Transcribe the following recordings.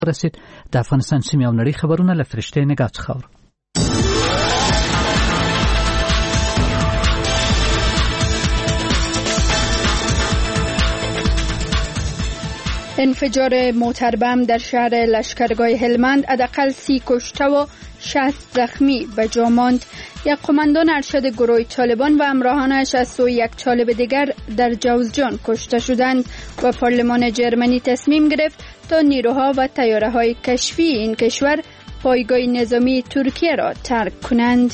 رسید. د افغانستان سیمې او نړۍ خبرونه له فرشته نگاه څخه. انفجار موتر بم در شهر لشکرگاه هلمند حداقل 30 کشته و 60 زخمی به جا ماند. یک قماندان ارشد گروه طالبان و همراهانش از سوی یک طالب دیگر در جوزجان کشته شدند و پارلمان جرمنی تصمیم گرفت تا نیروها و طیاره‌های کشفی این کشور پایگاه نظامی ترکیه را ترک کنند.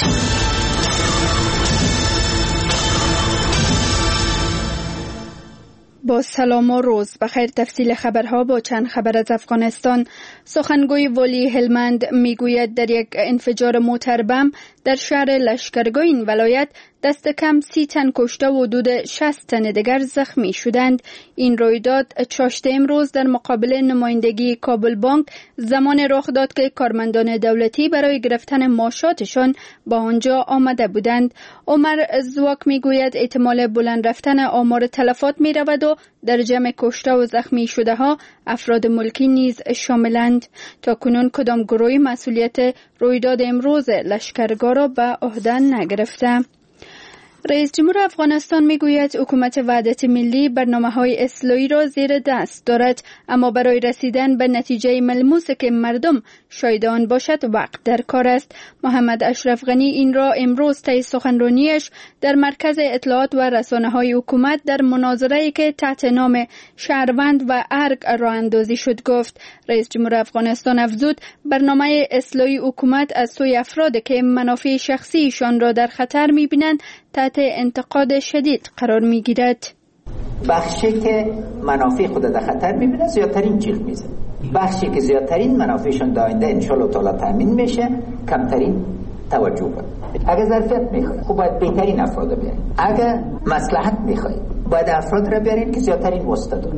با سلام و روز بخیر. تفصیل خبرها با چند خبر از افغانستان. سخنگوی والی هلمند میگوید در یک انفجار موتر بم در شهر لشکرگاه این ولایت دست کم 30 تن کشته و حدود 60 تن دیگر زخمی شدند. این رویداد چاشت امروز در مقابل نمایندگی کابل بانک زمان رخ داد که کارمندان دولتی برای گرفتن معاشاتشان با آنجا آمده بودند. عمر زواک میگوید احتمال بلند رفتن آمار تلفات می رود و در جمع کشته و زخمی شده ها افراد ملکی نیز شاملند. تا کنون کدام گروهی مسئولیت رویداد امروز لشکرگاه را به عهده نگرفته. رئیس جمهور افغانستان میگوید حکومت وحدت ملی برنامه‌های اصلاحی را زیر دست دارد، اما برای رسیدن به نتیجه ملموس که مردم شاهد آن باشد وقت در کار است. محمد اشرف غنی این را امروز طی سخنرانیش در مرکز اطلاعات و رسانه‌های حکومت در مناظره‌ای که تحت نام شهروند و ارگ راه اندازی شد گفت. رئیس جمهور افغانستان افزود برنامه اصلاحی حکومت از سوی افراد که منافع شخصیشان را در خطر می‌بینند تحت انتقاد شدید قرار میگیرد. بخشی که منافع خود در خطر میبینه زیادترین جیغ میزنه، بخشی که زیادترین منافعشون در آینده انشالله تعالی تامین میشه کمترین توجه کنه. اگر ظرفیت میخواید خب باید بهترین افراد رو بیارید، اگر مصلحت میخواید باید افراد رو بیارید که زیادترین واسطه دارن.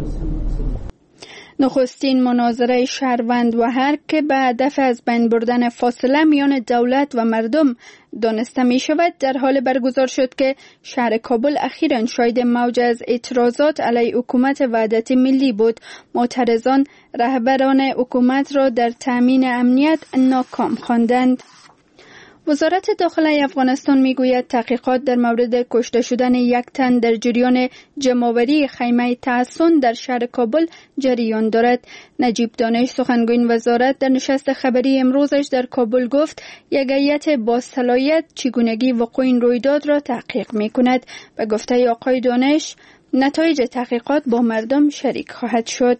نخستین مناظره شهروند و هر که به هدف از بین بردن فاصله میان دولت و مردم دانسته می شود در حال برگزار شد که شهر کابل اخیراً شاهد موج از اعتراضات علیه حکومت وحدت ملی بود. معترضان رهبران حکومت را در تامین امنیت ناکام خواندند. وزارت داخله افغانستان میگوید تحقیقات در مورد کشته شدن یک تن در جریان جمع‌آوری خیمه تحصن در شهر کابل جریان دارد. نجیب دانش سخنگوی وزارت در نشست خبری امروزش در کابل گفت یک هیئت با صلاحیت چگونگی وقوع این رویداد را تحقیق می‌کند. به گفته آقای دانش نتایج تحقیقات با مردم شریک خواهد شد.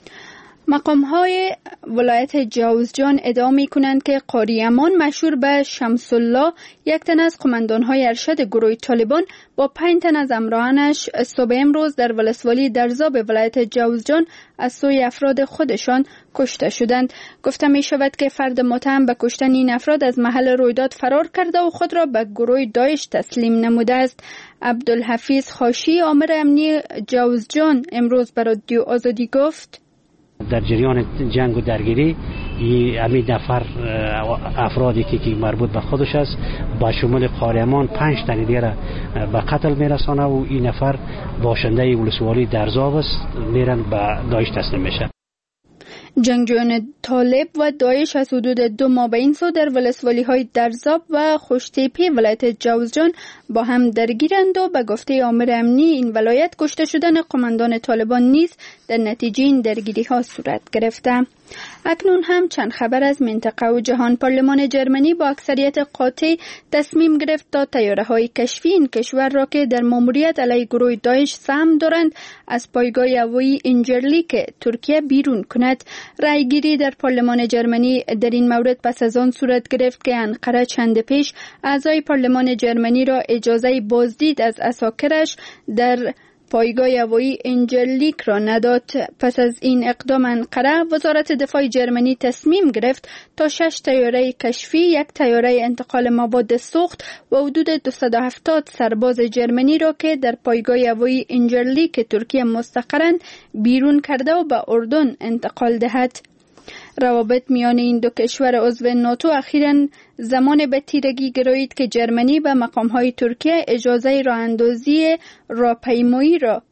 مقام‌های ولایت جوزجان ادعا می‌کنند که قاری امان مشهور به شمس الله یک تن از قماندان‌های ارشد گروه طالبان با 5 تن از همراهانش صبح امروز در ولسوالی درزاب ولایت جوزجان از سوی افراد خودشان کشته شدند. گفته می‌شود که فرد متهم به کشتن این افراد از محل رویداد فرار کرده و خود را به گروه داعش تسلیم نموده است. عبدالحفیظ خاشی آمر امنی جوزجان امروز به رادیو آزادی گفت در جریان جنگ و درگیری همین نفر افرادی که مربوط به خودش است با شمول قاری امان 5 تن دیگر به قتل میرسانه و این نفر باشنده ولسوالی درزاب است، میرن به داعش تسلیم میشن. جنگجویان طالب و داعش از حدود 2 ماه به این سو در ولسوالی‌های درزاب و خوشتیپی ولایت جوزجان با هم درگیرند و به گفته آمر امنی این ولایت کشته شدن قماندان طالبان نیز در نتیجه این درگیری‌ها صورت گرفته. اکنون هم چند خبر از منطقه و جهان. پارلمان جرمنی با اکثریت قاطع تصمیم گرفت تا طیاره‌های کشفی این کشور را که در ماموریت علیه گروه داعش سهم دارند از پایگاه هوایی اینجرلیک ترکیه بیرون کند. رأیگیری در پارلمان جرمنی در این مورد پس از آن صورت گرفت که انقره چند پیش اعضای پارلمان جرمنی را اجازه بازدید از عساکرش در پایگاه هوایی اینجرلیک را نداد. پس از این اقدام انقره وزارت دفاع جرمنی تصمیم گرفت تا 6 طیاره کشفی، 1 طیاره انتقال مواد سوخت و حدود 270 سرباز جرمنی را که در پایگاه هوایی اینجرلیک ترکیه مستقرند بیرون کرده و به اردن انتقال دهد. روابط میان این دو کشور عضو ناتو اخیراً زمان به تیرگی گرایید که جرمنی به مقام‌های ترکیه اجازه راه اندازی راهپیمایی را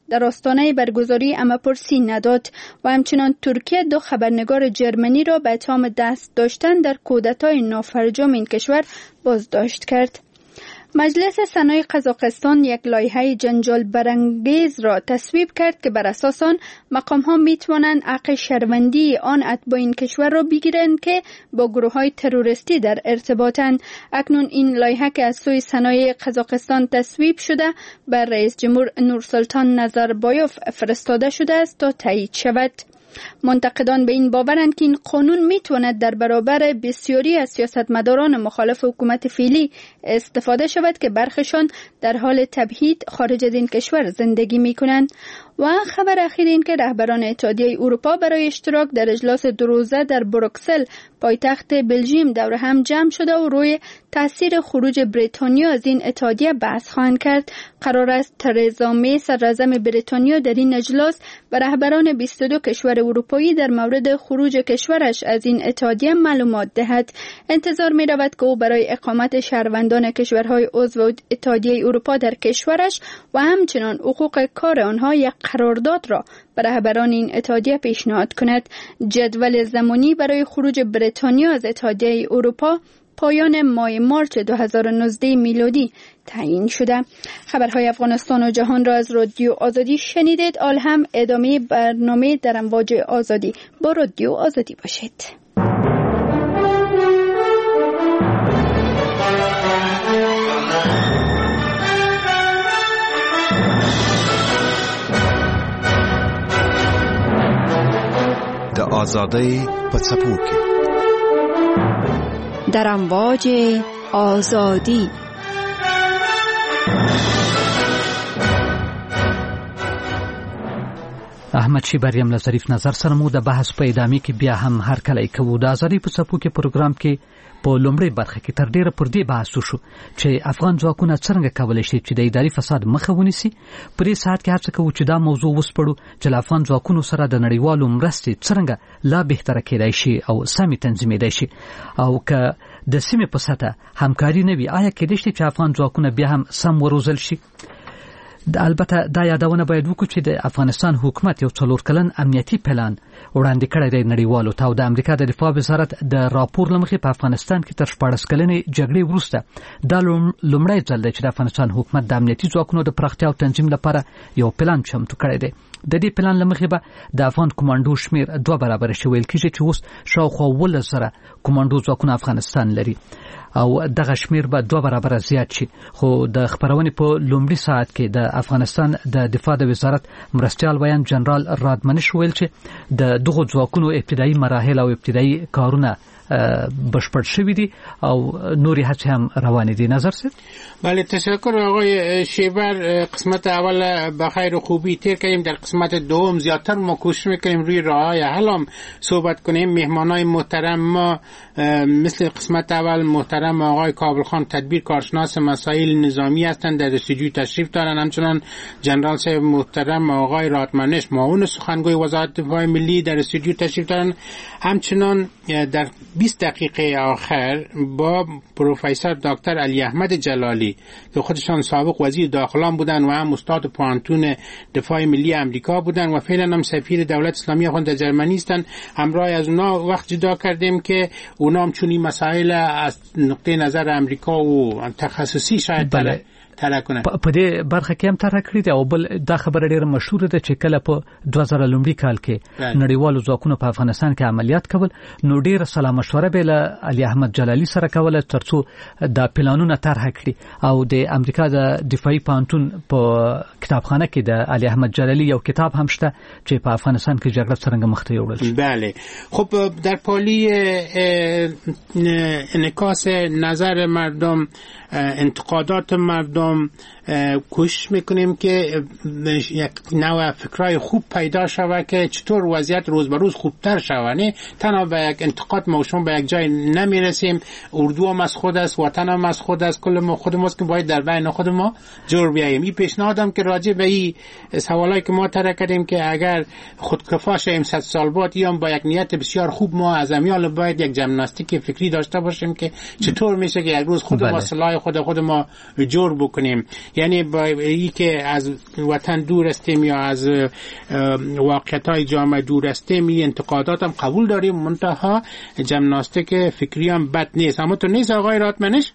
در آستانه برگزاری امه‌پرسی نداد و همچنان ترکیه 2 خبرنگار جرمنی را به اتهام دست داشتن در کودتای نافرجام این کشور بازداشت کرد. مجلس سنای قزاقستان یک لایحه جنجال برانگیز را تصویب کرد که بر اساس آن مقام‌ها می‌توانند حق شهروندی آن اتباع این کشور را بگیرند که با گروه‌های تروریستی در ارتباطند. اکنون این لایحه که از سوی سنای قزاقستان تصویب شده بر رئیس جمهور نورسلطان نظربایوف فرستاده شده است تا تایید شود. منتقدان به این باورند که این قانون میتواند در برابر بسیاری از سیاستمداران مخالف حکومت فعلی استفاده شود که برخشان در حال تبعید خارج از این کشور زندگی میکنند. و خبر اخیر این که رهبران اتحادیه اروپا برای اشتراک در اجلاس 2 روزه در بروکسل پایتخت بلژیم دور هم جمع شده و روی تاثیر خروج بریتانیا از این اتحادیه بحث خواهند کرد. قرار است ترزا می صدراعظم بریتانیا در این اجلاس و رهبران 22 کشور اروپایی در مورد خروج کشورش از این اتحادیه معلومات دهد. انتظار می رود که او برای اقامت شهروندان کشورهای عضو اتحادیه اروپا در کشورش و همچنان حقوق کار آنها یک قرارداد را برای رهبران این اتحادیه پیشنهاد کند. جدول زمانی برای خروج بریتانیا از اتحادیه اروپا پایان ماه مارچ 2019 میلادی تعیین شده. خبرهای افغانستان و جهان را از رادیو آزادی شنیدید. آل هم ادامه برنامه در امواج آزادی با رادیو آزادی باشید. د آزادۍ په څپو کې در امواج آزادی. احمد شیبریم له ظریف نظر سره مو د بحث په ادامه کې بیا هم هر کله کوو. د آزادۍ په څپو کې پروګرام کې په لومړی برخه کې تر ډیره پر دې بحث وشو چې افغان ځواکونه څنګه کولای شي چې د اداري فساد مخه ونیسي. په دې ساعت کې هڅه کوو چې دا موضوع وسپړو چې افغان ځواکونو سره د نړیوالو مرستې څنګه لا بهتره کېدای شي او سمې تنظیمېدای شي او که د سیمې په سطح همکاري نه وي آیا کېدای شي چې افغان ځواکونه بیا هم سم وروزل شي. البته دا یادونه باید وکړو چې د افغانستان حکومت یو 4 کلن امنیتي پلان وړاندې کړی دی نړیوالو ته او د امریکا د دفاع وزارت د راپور لمخې په افغانستان کې تر 14 کلنې جګړې وروسته دا لومړی ځل دی چې د افغانستان حکومت د امنیتي ځواکونو د پراختیا او تنظیم لپاره یو پلان چمتو کړی دی. د دې پلان لمخې به د افغان کمانډو شمیر 2 برابر شي. ویل کېږي چې اوس شاوخوا 10,000 کمانډو ځواکونه افغانستان لري او دغه شمیر به 2 برابر زیات شي. خو د خبرونې په لومړي ساعت کې د افغانستان د دفاع د وزارت مرستیال ویان جنرال رادمنش ویل چې د دغه ځواکونو ابتدایي مراحل او ابتدایي کارونه بشپړ شوی دي او نوري هڅې هم روان دي. نظر سید؟ بله تشکر آقای شیبر. قسمت اول به خیر و خوبی تیر کردیم. در قسمت دوم زیادتر ما کوشش میکنیم روی راههای حل هم صحبت کنیم. مهمانای محترم ما مثل قسمت اول محترم آقای کابل خان تدبیر کارشناس مسائل نظامی هستند در استودیو تشریف دارند. همچنان جنرال صاحب محترم آقای رادمنش معاون سخنگوی وزارت دفاع ملی در استودیو تشریف دارند. همچنان در 20 دقیقه آخر با پروفسور دکتر علی احمد جلالی که خودشان سابق وزیر داخله بودن و هم استاد پوانتون دفاع ملی امریکا بودن و فعلا هم سفیر دولت اسلامی افغان در جرمنی هستند. همراه از اونا وقت جدا کردیم که اونا هم چونی مسائل از نقطه نظر امریکا و تخصصی شاید په دې برخه کې هم طرح کړی دی او بل دا خبره ډیره مشهوره ده چې کله په 2000 لومړي کال کې نړیوالو ځواکونو په افغانستان کې عملیات کول نو ډیره سلا مشوره به له علي احمد جلالی سره کوله ترڅو دا پلانونه طرح کړي او د امریکا د دفاعي پانتون په کتابخانه کې د علي احمد جلالی یو کتاب هم شته چې په افغانستان کې جګړه څنګه مخ ته یوړل شي. بله خب در پالی انعکاس نظر مردم انتقادات مردم کوشش میکنیم که یک نوع فکرای خوب پیدا شوه که چطور وضعیت روز به روز خوبتر شوه. نه تنها به یک انتقاد ما شما به یک جای نمیرسیم. اردو هم از خود است، وطن هم از خود است، کل ما خود ماست که باید در بین خود ما جور بیاییم. این پیشنهادم که راجع به این سوالایی که ما طرح کردیم که اگر خودکفا شیم 100 سال بعد یا با یک نیت بسیار خوب ما از امیال باید یک ژیمناستیک فکری داشته باشیم که چطور میشه که یک روز خود با سلاح خود ما جور بکنیم. یعنی با ای که از وطن دور هستیم یا از واقعیت‌های جامعه دور هستیم، این انتقادات هم قبول داریم، منتها ژیمناستیک فکری هم بد نیست. اما تو نیست آقای راتمنش؟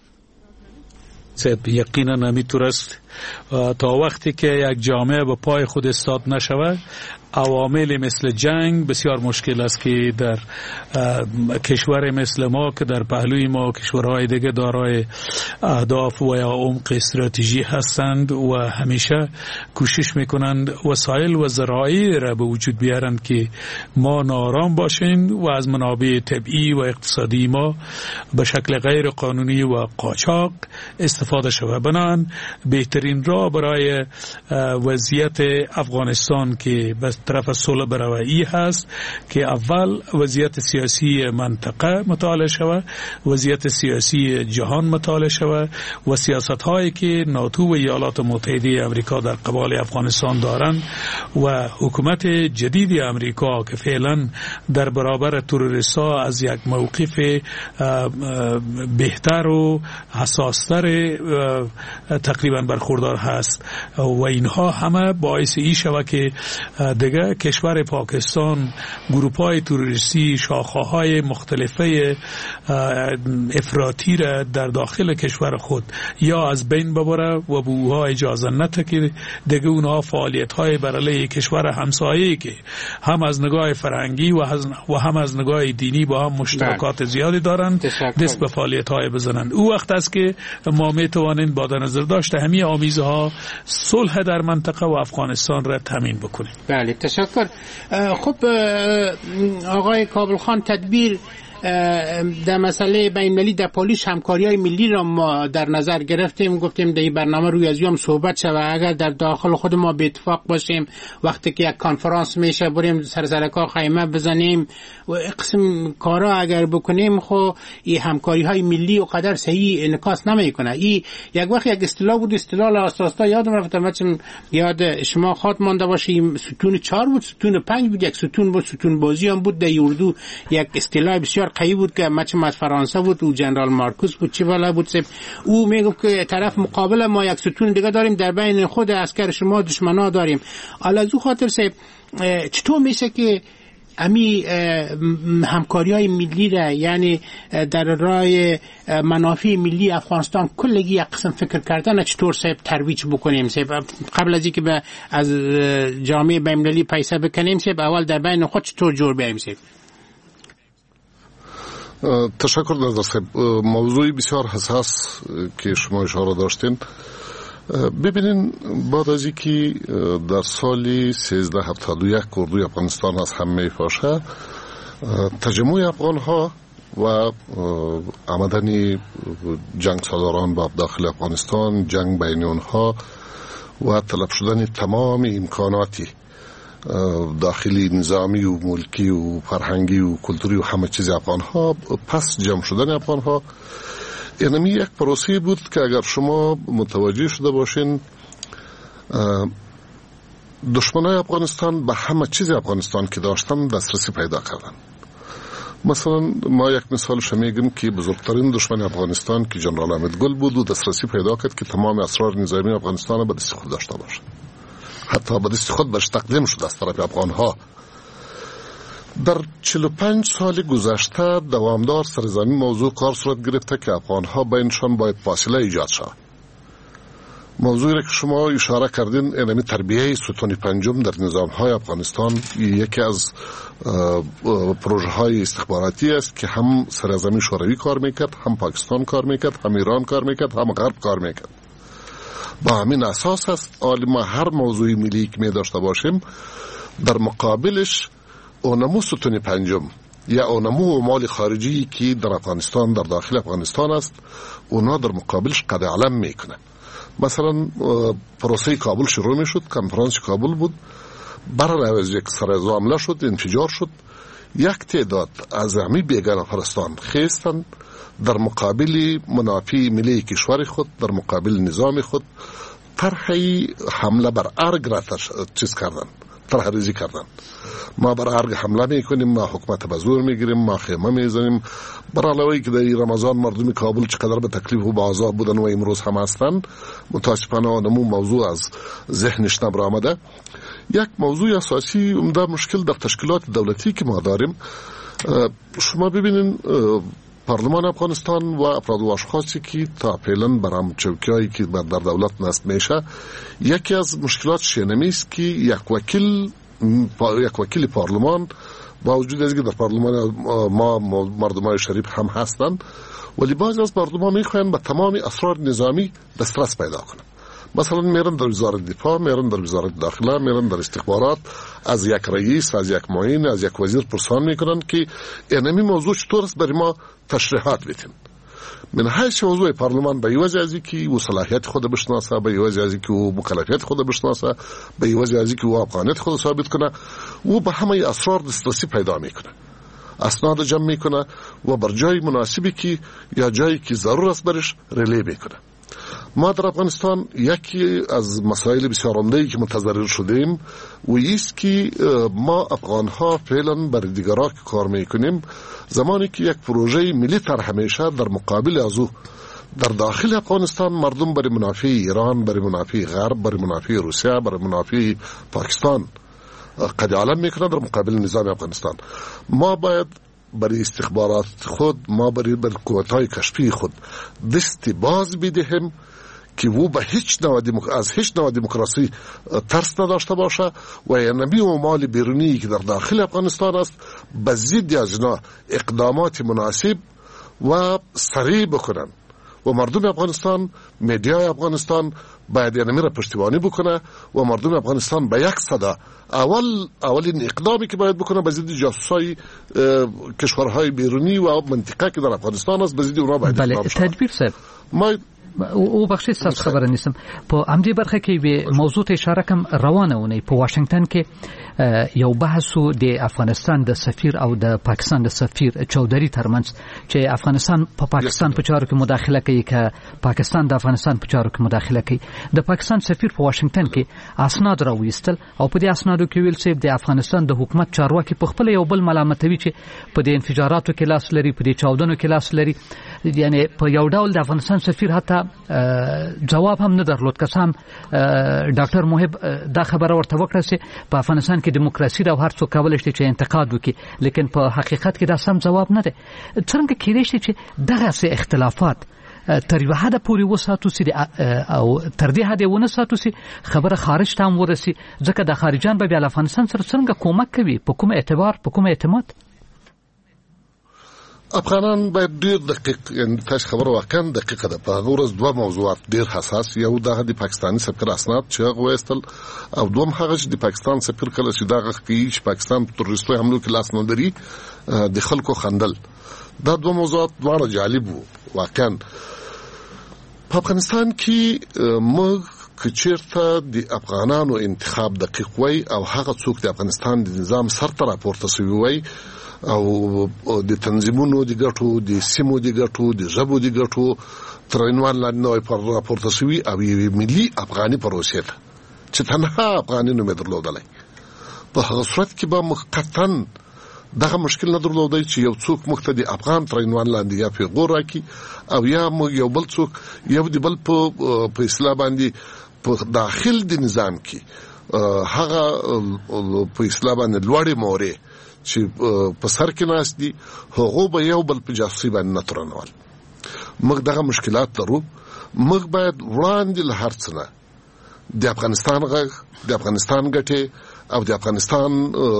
یقینا همینطور است. تا وقتی که یک جامعه به پای خود استاد نشود، عوامل مثل جنگ بسیار مشکل است که در کشور مثل ما که در پهلوی ما کشورهای دیگه دارای اهداف و یا عمق استراتژی هستند و همیشه کوشش میکنند وسایل و ذرایع را به وجود بیارند که ما نارام باشیم و از منابع طبیعی و اقتصادی ما به شکل غیر قانونی و قاچاق استفاده شود. بنابراین بهترین راه برای وضعیت افغانستان که به طرف صلح بروایی هست که اول وضعیت سیاسی منطقه مطالعه شود، وضعیت سیاسی جهان مطالعه شود و سیاست هایی که ناتو و ایالات متحده امریکا در قبال افغانستان دارند و حکومت جدید امریکا که فعلا در برابر تروریست‌ها از یک موقف بهتر و حساستر تقریبا برخوردار هست و اینها همه باعث این شود که دیگه کشور پاکستان گروه‌های تروریستی شاخه‌های مختلفه افراطی را در داخل کشور خود یا از بین ببره و به اونها اجازه نده که دیگه اونها فعالیت‌های بر علیه کشور همسایه‌ای که هم از نگاه فرهنگی و هم از نگاه دینی با هم مشترکات زیادی دارند دست به فعالیت‌های بزنند. او وقت است که ما می‌توانیم با در نظر داشته همه آمیزها صلح در منطقه و افغانستان را تامین بکنیم. بله تشکر. خب آقای کابل خان، تدبیر در مسئله بین‌المللی در پالیس همکاری‌های ملی را ما در نظر گرفتیم، گفتیم در این برنامه روی از هم صحبت شود. اگر در داخل خود ما به اتفاق باشیم وقتی که یک کانفرانس میشه بریم سرکا خیمه بزنیم و قسم کارا اگر بکنیم، خب این همکاری‌های ملی و قدر صحیح انعکاس نمیکنه. این یک وقت یک اصطلاح بود، اصطلاح اساسا یادم رفت، چون یاد شما خاط مانده باشه، ستون 4 بود، ستون 5 بود، یک ستون بود، ستون بازی هم بود در اردو، یک اصطلاح بسیار قوی بود که مچم از فرانسه بود و جنرال مارکوس بود چی والا بود سب. او میگفت که طرف مقابل ما یک ستون دیگه داریم، در بین خود عسکر شما دشمنا داریم. علازو خاطر سب چطور میشه که امی همکاری‌های ملی را، یعنی در راه منافع ملی افغانستان کلگی یک قسم فکر کردن چطور سب ترویج بکنیم؟ سب قبل از اینکه از جامعه بین‌المللی پیسه بکنیم سب اول در بین خود چطور جور بیایم سب؟ تشکر نظر صاحب. موضوعی بسیار حساس که شما اشاره داشتین. ببینین بعد از اینکه در سال 1371 اردوی افغانستان از هم میپاشه، تجمع افغان ها و آمدن جنگ سالاران به داخل افغانستان، جنگ بین اونها و طلب شدن تمام امکاناتی داخلی نظامی و ملکی و فرهنگی و کلتوری و همه چیز افغان ها، پس جمع شدن افغان ها، اینمی یک پروسه بود که اگر شما متوجه شده باشین دشمنای افغانستان به همه چیز افغانستان که داشتن دسترسی پیدا کردن. مثلا ما یک مثالش میگیم که بزرگترین دشمن افغانستان که جنرال احمد گل بود و دسترسی پیدا کرد که تمام اسرار نظامی افغانستان به دست خود داشته باشه، حتی به دست خود برش تقدیم شد از طرف افغان ها. در 45 سال گذشته دوامدار سر زمین موضوع کار صورت گرفته که افغان ها بینشان باید فاصله ایجاد شود. موضوعی را که شما اشاره کردین، اینمی تربیه ستون پنجم در نظام های افغانستان یکی از پروژه های استخباراتی است که هم سر زمین شوروی کار میکرد، هم پاکستان کار میکرد، هم ایران کار میکرد، هم غرب کار میکرد. با همین اساس است ما هر موضوعی ملی که می داشته باشیم در مقابلش اونمو ستون پنجم یا اونمو مال خارجی که در افغانستان، در داخل افغانستان است، اونا در مقابلش قد علم میکنه. مثلا پروسه کابل شروع می شد، کنفرانس کابل بود، برای از یک سرازو حمله شد، انفجار شد، یک تعداد از همی بیگانه پرستان خیستند در مقابل منافع ملی کشور خود، در مقابل نظام خود طرحی حمله بر ارگ را چیز کردن، طرح ریزی کردن. ما بر ارگ حمله میکنیم، ما حکومت به زور میگیریم، ما خیمه میزنیم. بر علاوه که در رمضان مردم کابل چقدر به تکلیف و به عذاب بودن و امروز هم هستند، متاسفانه اون موضوع از ذهنش نبرآمده. یک موضوع اساسی عمده مشکل در تشکیلات دولتی که ما داریم، شما ببینین پارلمان افغانستان و افراد و اشخاصی که تا فعلا برام چوکیایی که در دولت نصب میشه، یکی از مشکلات شینمی است که یک وکیل پارلمان، با وجود از که در پارلمان ما مردمان شریف هم هستند، ولی بعضی از مردمان میخواین به تمام اسرار نظامی دسترس پیدا کنند. مثلا میرن در وزارت دفاع، میرن در وزارت داخله، میرن در استخبارات، از یک رئیس، از یک معین، از یک وزیر پرسان میکنن که اینمی موضوع چطور است برای ما تشریحات بدین. من حیث موضوع پارلمان به وجه ازی که او صلاحیت خود بشناسه، به وجه ازی که او مکلفیت خود بشناسه، به وجه ازی که او افغانیت خود ثابت کنه، او به همه اسرار دسترسی پیدا میکنه، اسناد جمع میکنه و بر جای مناسبی که یا جایی که ضرور است برش ریلی میکنه. ما در افغانستان یکی از مسائل بسیار عمده‌ای که متضرر شدیم و ایست که ما افغان‌ها فعلا برای دیگرها که کار میکنیم، زمانی که یک پروژه ملی طرح میشه، در مقابل از او در داخل افغانستان مردم برای منافع ایران، برای منافع غرب، برای منافع روسیه، برای منافع پاکستان قد علم میکنه در مقابل نظام افغانستان. ما باید برای استخبارات خود، ما برای قوت‌های کشفی خود دست باز بدهیم که او به از هیچ نوع دموکراسی ترس نداشته باشه و یعنی اموال بیرونی که در داخل افغانستان است به ضد از اینا اقدامات مناسب و سریع بکنن و مردم افغانستان، میدیای افغانستان باید یعنی را پشتیبانی بکنه و مردم افغانستان به یک صدا اولین اقدامی که باید بکنه به ضد جاسوسای کشورهای بیرونی و منطقه که در افغانستان است به ضد اونها باید اقدام شود. تدبیر صاحب او بخشی تاسو خبره نیستم په امدی برخه کې به موضوع ته اشاره کوم. روانه ونی په واشنگټن کې یو بحثو د افغانستان د سفیر او د پاکستان د سفیر چودري ترمنځ چې افغانستان په پاکستان په چارو کې مداخله کوي که پاکستان د افغانستان په چارو کې مداخله کوي. د پاکستان سفیر په واشنگټن کې اسناد راوېستل او په دې اسنادو کې ویل چې د افغانستان د حکومت چارواکي په خپل یو بل ملامتوي چې په دې انفجاراتو کې لاس لري، په دې چاودنو کې لاس لري. یعنی په یو ډول د افغانستان سفیر حتی جواب هم نه درلود. کسان ډاکټر محب دا خبره ورته وکړه چې په افغانستان کې دیموکراسي او هر څوک کولای شي چې انتقاد وکړي، لیکن په حقیقت کې دا سم جواب نه دی. څنګه کېدای شي چې دغه سه اختلافات تر یو حد پورې وساتو سي او تر دې حد ونه ساتو سي خبره خارج ته هم ورسي، ځکه د خارجان به بیا افغانستان سره څنګه کومک کوي، په کوم اعتبار، په کوم اعتماد؟ افغانان باید ډیر دقیق، یعنی تاسو خبره واقعا دقیقه ده. په هغه ورځ دوه موضوعات ډیر حساس، یو دغه د پاکستاني سفیر اسناد چې هغه وایستل، او دوم هغه چې د پاکستان سفیر کله چې دغه کوي چې پاکستان تروریستي حملو کې لاس نه لري د خلکو خندل. دا دوه موضوعات دواړه جالب وو واقعا. په افغانستان کې موږ که چیرته د افغانانو انتخاب دقیق وای او هغه څوک د افغانستان د نظام سرته راپورته شوی وای او د تنظیمونو د ګټو، د سیمو د ګټو، د ژبو د ګټو تر عنوان لاندې پر راپورته شوی او یو ملي افغاني پروسه ده چې تنها افغاني نوم درلودلای، په هغه صورت کې به مقطعاً دغه مشکل نه درلودای چې یو څوک مقتدی افغان تر عنوان لاندې یا پیغور راکي او یا یو بل څوک یو د بل په اصطلاح باندې په داخل د نظام کې هغه په اصطلاح باندې لوړې مورې چې په سر کې ناست دي هغه به یو بل په جاسوسي باندې نه تورنول. موږ دغه مشکلات لرو. موږ باید وړاندې له هر څه نه د افغانستان غږ، د افغانستان ګټې او د افغانستان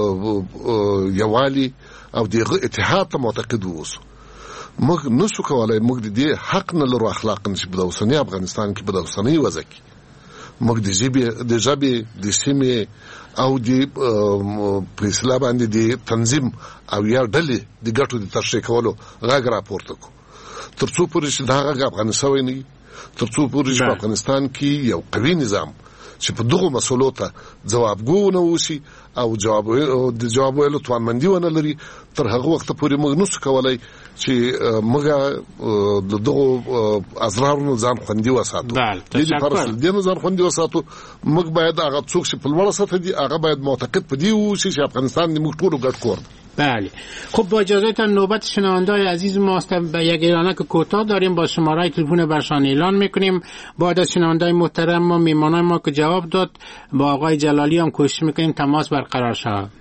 یوالي او دغه اتحاد ته معتقد ووسو. موږ نشو کولای، موږ د دې حق نه لرو اخلاقاً چې په اوسنی افغانستان کې په اوسنی وضع کې موږ د ژبې د سیمې او د په اصطلاح باندې د تنظیم او یا ډلې د ګټو د تشریح کولو غږ راپورته کړو. تر څو پورې چې دا غږ افغان شوی نه، تر څو پورې چې په افغانستان کې یو قوي نظام چې په دغه مسولو ته ځوابګونه وشي او جواب ویلو توانمندي ونه لري تر هغه وخت پورې موږ نشو کولای چې موږ دغه ازرارونو ځان خوندي وساتو. دې لپاره دې ځان خوندي وساتو موږ باید هغه څوک چې په لوړه سطح دي هغه باید معتقد پدې وشي چې افغانستان د موږ ټولو ګډ کور. بله خب با اجازهتان نوبت شنونده‌های عزیز ماست. به یک اعلانک کوتاه داریم با شماره تلفن برشان اعلان میکنیم. بعد از شنونده‌های محترم ما میمانای ما که جواب داد با آقای جلالی هم کوشش میکنیم تماس برقرار شود.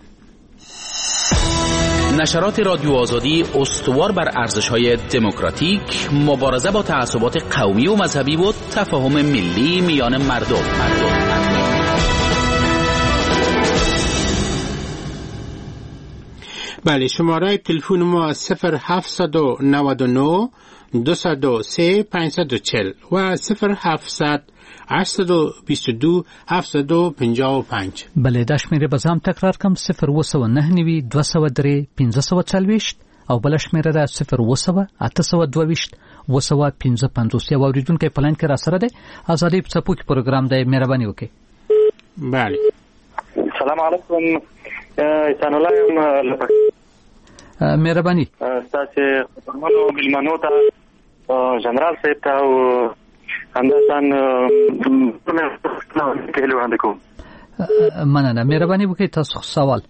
نشرات رادیو آزادی استوار بر ارزش‌های دموکراتیک، مبارزه با تعصبات قومی و مذهبی و تفاهم ملی میان مردم. بله شماره تلفن ما 0799 203 540 و 0700 822 755. بله دا شمیره بازم تکرار کم 0999 203 540 او بل شمیره را 0 822 255. او اوریدونکو پلان کې را سره ده آزادی په څپو کې پروګرام دی. مهرباني وکړئ. بله سلام علیکم. انسان الله مهرباني تاسو فرمانو ملمنو ته جنرال صاحب ته او همداسان کله وړاندې کوم. مننه. مهرباني وکړئ تاسو سوال.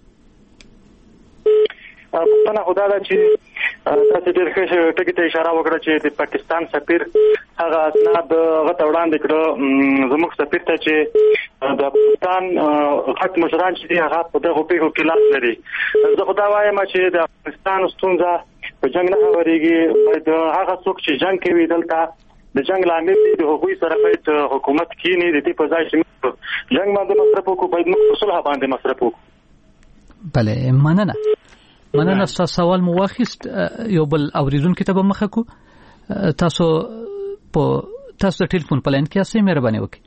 پښتنه خدا دا چې تاسو ډېر ښه ټکی ته اشاره وکړه چې د پاکستان سفیر هغه اسناد غته وړاندې کړو زموږ سفیر ته چې د پاکستان حق مشران چې دی هغه په دغه پیښو کې لاس لري. زه خدا وایم چې د افغانستان ستونزه په جنگ نه وريږي. د هغه څوک چې جنگ کوي دلته د جنگ لامل د حقوقي سره باید حکومت کینی د دې په ځای چې جنگ باندې مصرف وکړو باید موږ صلح باندې مصرف وکړو. بله مننه. تاسو سوال مو واخیست. یو بل اوریدونکو ته به مخه کو. تاسو د ټلیفون پلان کې اسې مهرباني وکړئ.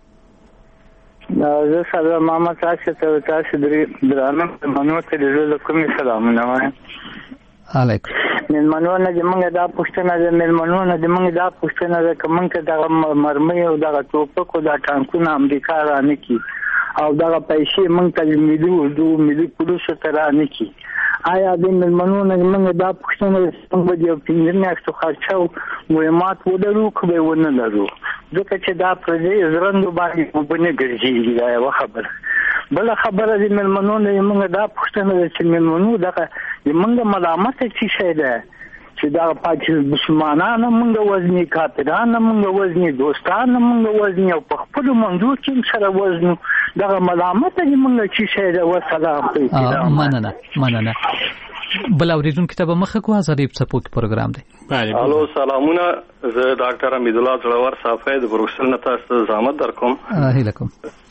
زه سلام محمد تاسو درانه منو ته د کومې سلامونه وایم. علیکم. ملمنو نه د موږ دا پښتنه د ملمنو نه د موږ دا پښتنه د کومه دغه مرمۍ او دغه ټوپکو د ټانکونو امریکا را نه کی او دغه پیسې موږ ته ملي پولیس ته را نه کی. آیا د ملمنو نه موږ دا پښتنه څنګه د پیژنې خرچو مهمات ودرو کوي ونه لرو ځکه چې دا پرځې زرندو باندې وبنه ګرځي. دا یو خبره. بل خبره د ملمنو نه موږ دا پښتنه چې ملمنو دغه موږ ملامت چې شه ده چې دا پاکستان مسلمانانو موږ وزني کافرانو موږ وزني دوستانو موږ وزني او په خپل منځو کې سره وزنو دغه ملامت چې موږ چې شه ده. والسلام علیکم. مننه. بل اوریدونکو ته به مخه کو. آزادی په سپورت پروګرام دی. الو سلامونه. زه ډاکټر امید الله زړور صافی د بروکسل نه تاسو زحمت درکوم. هیله کوم.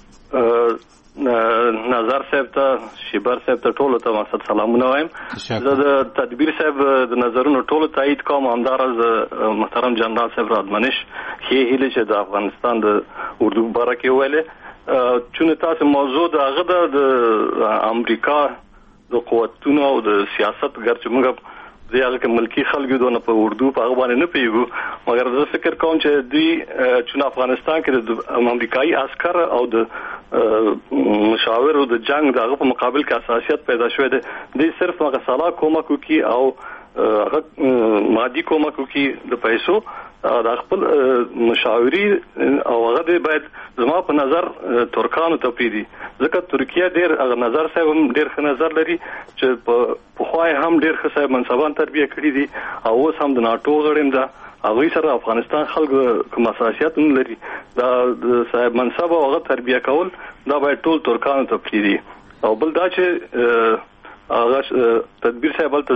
نظر صاحب ته شیبر صاحب ته ټولو ته مقصد سلامونه وایم. زه د تدبیر صاحب د نظرونو ټولو تایید کوم. همدارز محترم جنرال صاحب رادمنش هیله چې د افغانستان د اردو بارکه ویلې چون تاسو موضوع د هغه د امریکا د قوتونو او د سیاست ګرځ موږ دغه کې ملکی خلکو دونه په اردو په هغه باندې نه پیګو مګر زه فکر کوم چې دوی چون افغانستان کې د امریکایي عسكر او د مشاور او د جنگ دغه په مقابل کې اساسیت پیدا شوې ده. دوی صرف هغه سلا کومک کوي او هغه مادي کومک کوي د پیسو د خپل مشاوري او هغه باید زما په نظر ترکانو ته پیدي ځکه ترکیه ډېر هغه نظر صاحب ډېر ښه نظر لري چې په خوای هم ډېر ښه صاحب منصبان تربیه کړی دي او اوس هم د ناتو غړیم ده هغه سره افغانستان خلکو کوم اساسیت نه لري دا صاحب منصب او هغه تربیه کول دا باید ټول ترکانو ته پیدي. او بل دا چې هغه تدبیر صاحب ته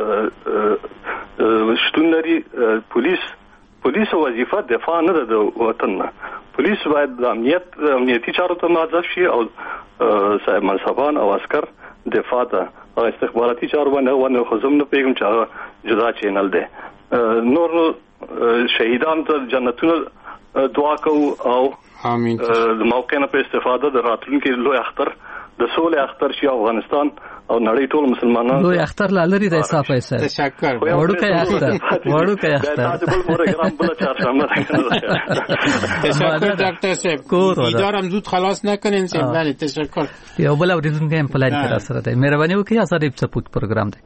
شتون لري پولیس وظیفه دفاع نه ده د وطن نه. پولیس باید د امنیتي چارو ته مهدف شي او صاحب منصبان او عسكر دفاع ته او استخباراتي چارو باندې خو زم نه پیګم چې جدا چینل ده. نور شهیدان ته جنتونه دعا کوو او امين. د موقع نه په استفاده د راتلونکو لوی اختر د سولې اختر شي افغانستان او نړۍ ټول مسلمانان دوی اختر لري د حساب پیسې تشکر وړوکه اختر بل پروګرام بل چهارشنبه تشکر ډاکټر صاحب ادارم زود خلاص نکنین صاحب بله تشکر یو بل اوریدونکو هم پلان کې سره دی مهرباني وکړئ آزادی سپوت پروګرام دی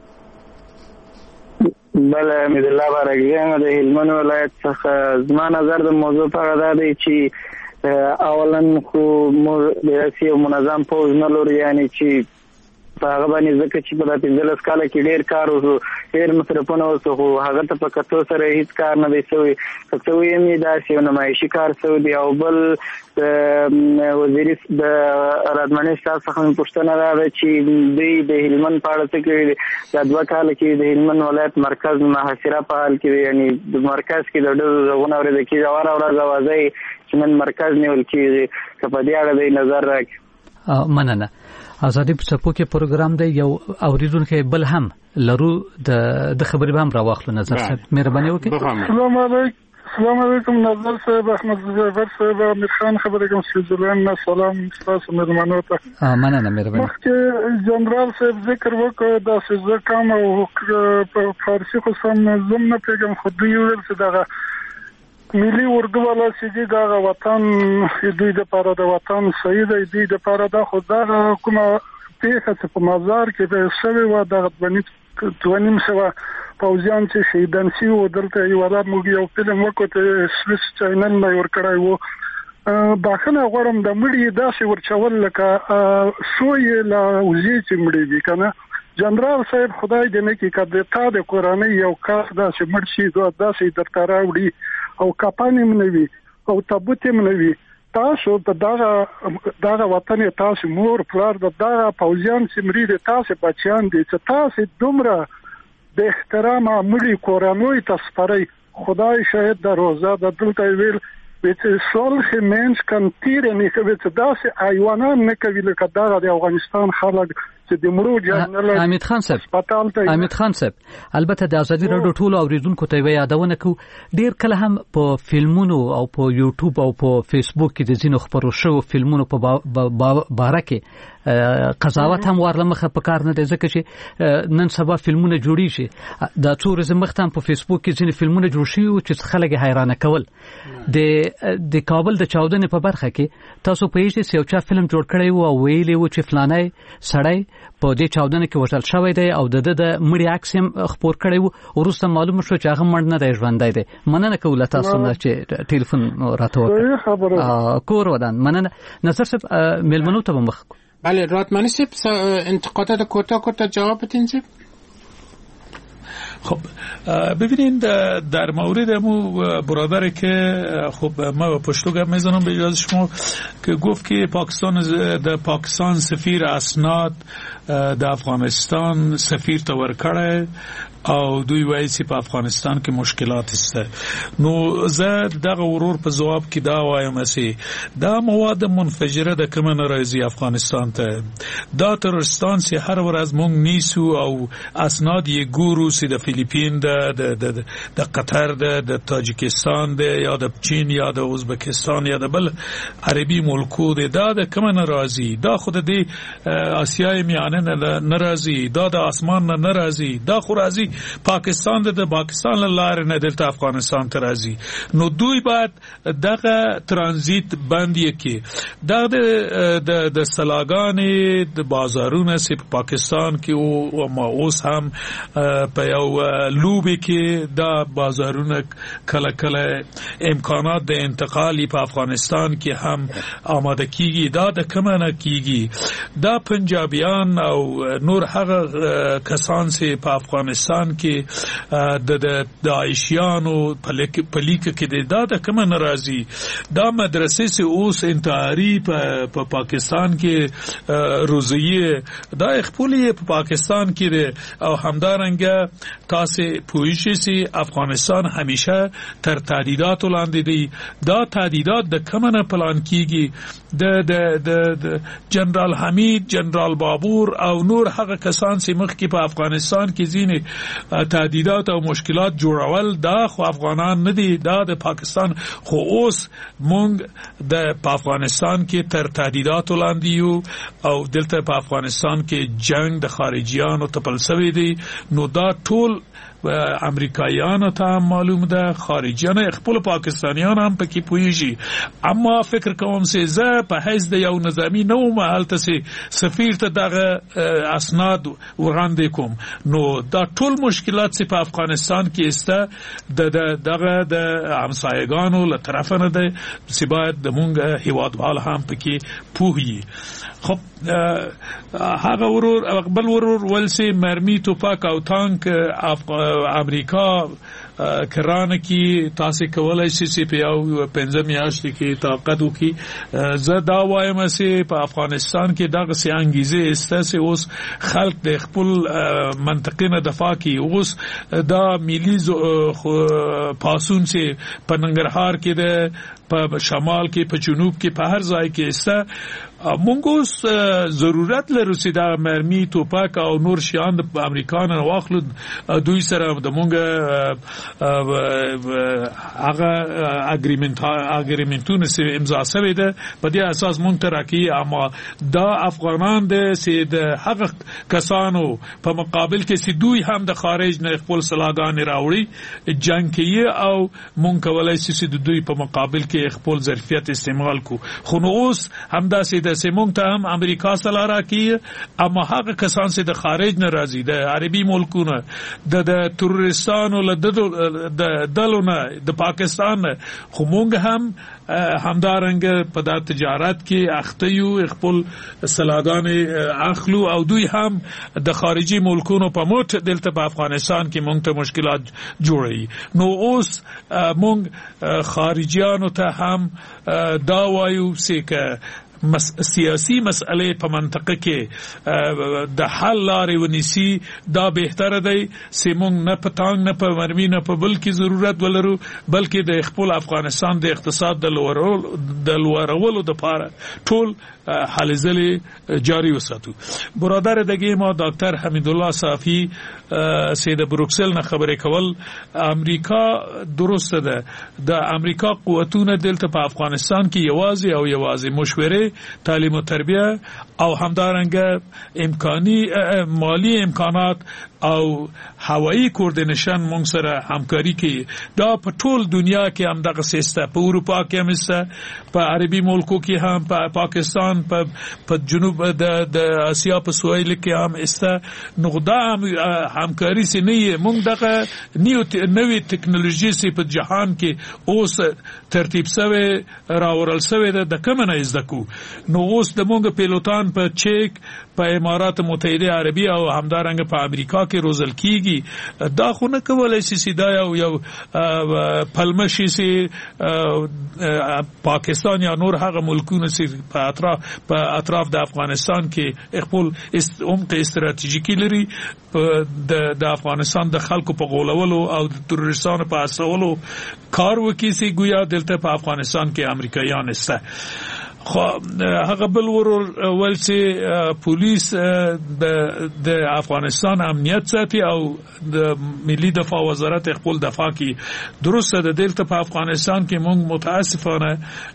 بله امید الله بارګیم د هلمند ولایت څخه زما نظر د موضوع په اړه دا دی چې اولا خو د یو منظم پوز نه لري یعنی چې هغه باندې ځکه چې په 15 کال کې ډېر کار وشو ډېر مصرفونه وشو خو هغه ته په کتو سره هیڅ کار نه دی شوی څه ویم دا چې نمایشي کار شوی دی او بل وزیر د رادمنې څخه پوښتنه راغله چې دوی د هلمند په اړه څه کوي د 2 کال کې د هلمند ولایت مرکز محاصره په حال کې یعنی د مرکز کې د ډېرو ځایونو اورېدل کېږي او ورځ اوازې چې نن مرکز نیول کېږي که په دې اړه د نظر راکړي مننه آزادی په څپو کې پروګرام دی یو اوریدونکو بل هم لرو د خبرې به هم راوخلو نظر صاحب مهرباني وکړئ السلام علیکم نظر صاحب احمد زفر صاحب امیر خان خبرې کوم سویزرلند سلام تاسو مېلمنو ته مننه مهرباني مخکې جنرال صاحب ذکر وکړ دا څه کم او په فارسی خو سم زم نه پیګم خو دوی ویل چې دا ملي اردو والا چې دا وطن دوی د پاره د وطن شهید دی د پاره د خدا کومه پیښه په مزار کې به شوی و د غبنی توانیم سوا پوزیان چې شهیدان شي او دلته یو ولا موږ یو فلم وکړو سویس چینل نه ور کړای وو باخنه غوړم د مړی داسې ورچول لکه سوی لا وزي چې مړی وی کنه جنرال صاحب خدای دې نه کې کده تا د قرآنی یو کاس داسې مرشي داسې درکارا وړي او کپانی منوي او تابوت منوي تاسو په دغه وطن تاسو مور پلار دغه پوزیان چې مریده تاسو بچیان دي چې تاسو دومره د احترام عملی قرآنوي تاسپری خدای شاهد د روزه د دلته ویل چې solche Mensch kann Tiere nicht چې داسې حیوانان نه کوي لکه دغه د افغانستان خلک چې د مړو جنرال حمید خان صاحب البته د ازادي راډیو ټولو اوریدونکو ته یادونه کو ډیر کله هم په فلمونو او په یوټیوب او په فیسبوک کې د ځینو خبرو شو فلمونو په باره کې قضاوت هم ورلمخه په کار نه دی ځکه چې نن سبا فلمونه جوړی شي د ټوریزم مختم په فیسبوک کې ځینې فلمونه جوړ شي او چې خلک حیرانه کول د کابل د چاودنې په برخه کې تاسو په هیڅ یو چا فلم جوړ کړی وو او ویلي وو چې فلانه سړی په دې چاودنه کې وژل شوی دی او د مړی عکس هم خپور کړی وو وروسته معلومه شو چې هغه مړ نه دی ژوندی دی مننه کوله تاسو نه چې ټلیفون راته وکړ کور ودان مننه نظر صاحب ملمنو ته مخ بله راتمنی صاحب انتقادات کوتاه جواب بدین صاحب خب ببینید در مورد مو برادری که خب ما پشتوگه میزنم به اجازه شما که گفت که پاکستان سفیر اسناد د افغانستان سفیر تور کړه او دوی وایي چې په افغانستان کې مشکلات شته نو زه دغه ورور په جواب کې دا وایم چې دا مواد منفجره د کوم ناراضي افغانستان ته دا ترورستان چې هر ورځ مونږ نیسو او اسناد یې ګورو چې د فلیپین د قطر د تاجیکستان یا د چین یا د ازبکستان یا د بل عربي ملکو دا د کوم ناراضي دا خود د آسیای میانه ناراضي دا د اسمان ناراضي دا خو راضي پاکستان د پاکستان لاره نه دلته افغانستان ته راځي نو دوی باید دغه ترانزیت باندې کې د سلاګانې د بازارونو سي په پاکستان کې او ما اوس هم په یو لوبي کې دا بازارونه کله کله امکانات د انتقالی په افغانستان کې هم آماده کیږي دا د کمنه کیږي دا پنجابیان او نور هغه کسان سي په افغانستان کې د داعشیانو په لیک کې دا د کوم ناراضي دا مدرسې سي اوس انتحاري په پاکستان کې روزیه دا خپلې په پاکستان کې او همدارنګه تاسې پوهیږئ چې افغانستان همیشه تر تهدیداتو لاندې دی. دا تهدیدات د کومه نه پلان کیږي؟ د جنرال حمید، جنرال بابور او نور هغه کسان چې مخکې په افغانستان کې ځینې تهدیدات او مشکلات جوړول، دا خو افغانان نه دي، دا د پاکستان. خو اوس مونږ په افغانستان کې تر تهدیداتو لاندې یو او دلته په افغانستان کې جنگ د خارجيانو تپل شوی دی. نو دا ټول امریکایانو ته معلوم ده، خارجيان خپل پاکستانیان هم پکې پوهیږي. اما فکر کوم چې زه په حیث د یو نظامی نو مهالته سي سفیر ته دغه اسناد وړاندې کوم، نو دا ټول مشکلات چې په افغانستان کې استه دغه د همسایگانو له طرف نه ده چې باید د مونږ هیوادوال هم پکې پوهیږي. خب هغه ورور بل ورور ولسي مرمي توپک او تانک امریکا کرانه کی تاسو کولای شئ چې په یو 15 میاشتې کې طاقت وکړي. زه دا وایم چې په افغانستان کې دغه سي انګیزه استاسه اوس خلک د خپل منطقې نه دفاع کوي. اوس دا ملي پاسون چې په ننګرهار کې ده، په شمال کې، په جنوب کې، په هر ځای کې استه. مونږ اوس ضرورت لرو چې دا مرمي توپک او نور شیان د امریکایانو واخلو، دوی سره د مونږ هغه اګریمنټونه چې امضا شوی ده په دې اساس مونږ ته راکړي. اما دا افغانان د چې د هغه کسانو په مقابل کې چې دوی هم د خارج نه خپل سلاګان راوړي جنگ کوي او مونږ کولای شو چې د دوی په مقابل کې خپل ظرفیت استعمال کو. خو نو اوس همدا چې د سیمون ته هم امریکا سره راکړي، اما هغه کسان چې د خارج نه راځي د عربي ملکونو د تروریستانو له دلونه د پاکستان، خو مونږ هم همدارنګ په د تجارت کې اخته یو، خپل سلاګان اخلو او دوی هم د خارجي ملکونو په موت دلته په افغانستان کې مونږ ته مشکلات جوړي. نو اوس مونږ خارجيانو ته هم دا وایو چې سیاسی مسئله په منطقه کې د حل لارې ونیسي. دا بهتره دی چې مونږ نه په تانګ نه په مرمي نه په بل کې ضرورت ولرو، بلکې د خپل افغانستان د اقتصاد د لوړولو لپاره ټول حل ځلې جاری وساتو. برادر دغه ما ډاکټر حمیدالله صافی سید بروکسل نه خبرې کول. امریکا درسته ده، د امریکا قوتونه دلته په افغانستان کې یوازې مشوره، تعلیم و تربیه او همدارنګه مالی امکانات او هوایی کوردینیشن مونږ سره همکاري کوي. دا په ټول دنیا کې هم دغه سیسته، په اروپا کې هم سته، په عربي ملکو کې هم، په پاکستان، په جنوب د اسیا په سویل کې هم سته. نو دا همکاري سي نه مونږ دغه نوې ټکنالوژي سي په جهان کې اوس ترتیب شوی راورل شوی د کومه نه زده کو. نو اوس د مونږ پیلوټان په چیک، په امارات متحده عربي او همدارنګ په امریکا کې روزل کیږي. دا خو نه کولای شي سیدا یو پلمشي سي پاکستان یا نور هغه ملکونه سي په اطراف د افغانستان کې خپل عمق استراتیژیکي لري د افغانستان د خلکو په غولولو او د تروریستانو په اسولو کار وکړي سي ګویا دلته په افغانستان کې امریکایان سته. خو هغه بل ورور ول چې پولیس د افغانستان امنیت ساتي او د ملي دفاع وزارت خپل دفاع کی. درسته د دلته په افغانستان کې موږ متاسفانه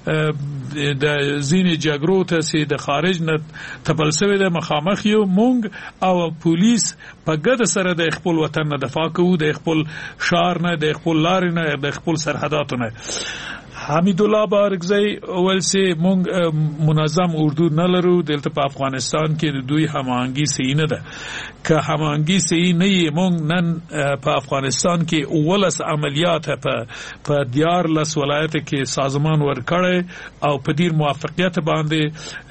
د زین جګړو ته سي د خارج نه تپل شوی د مخامخ یو موږ او پولیس په ګډه سره د خپل وطن نه دفاع کوو، د خپل شهر نه، د خپل لار نه، د خپل سرحداتو نه. حمیدالله بارگزی ولسی مونږ منظم اردو نه لرو دلته په افغانستان کې د دوی هماهنګي صحیح نه ده. که هماهنګي صحیح نه یې مونږ نن په افغانستان کې اولس عملیات په 14 ولایت کې سازمان ورکړی او په ډیر موافقیت باندې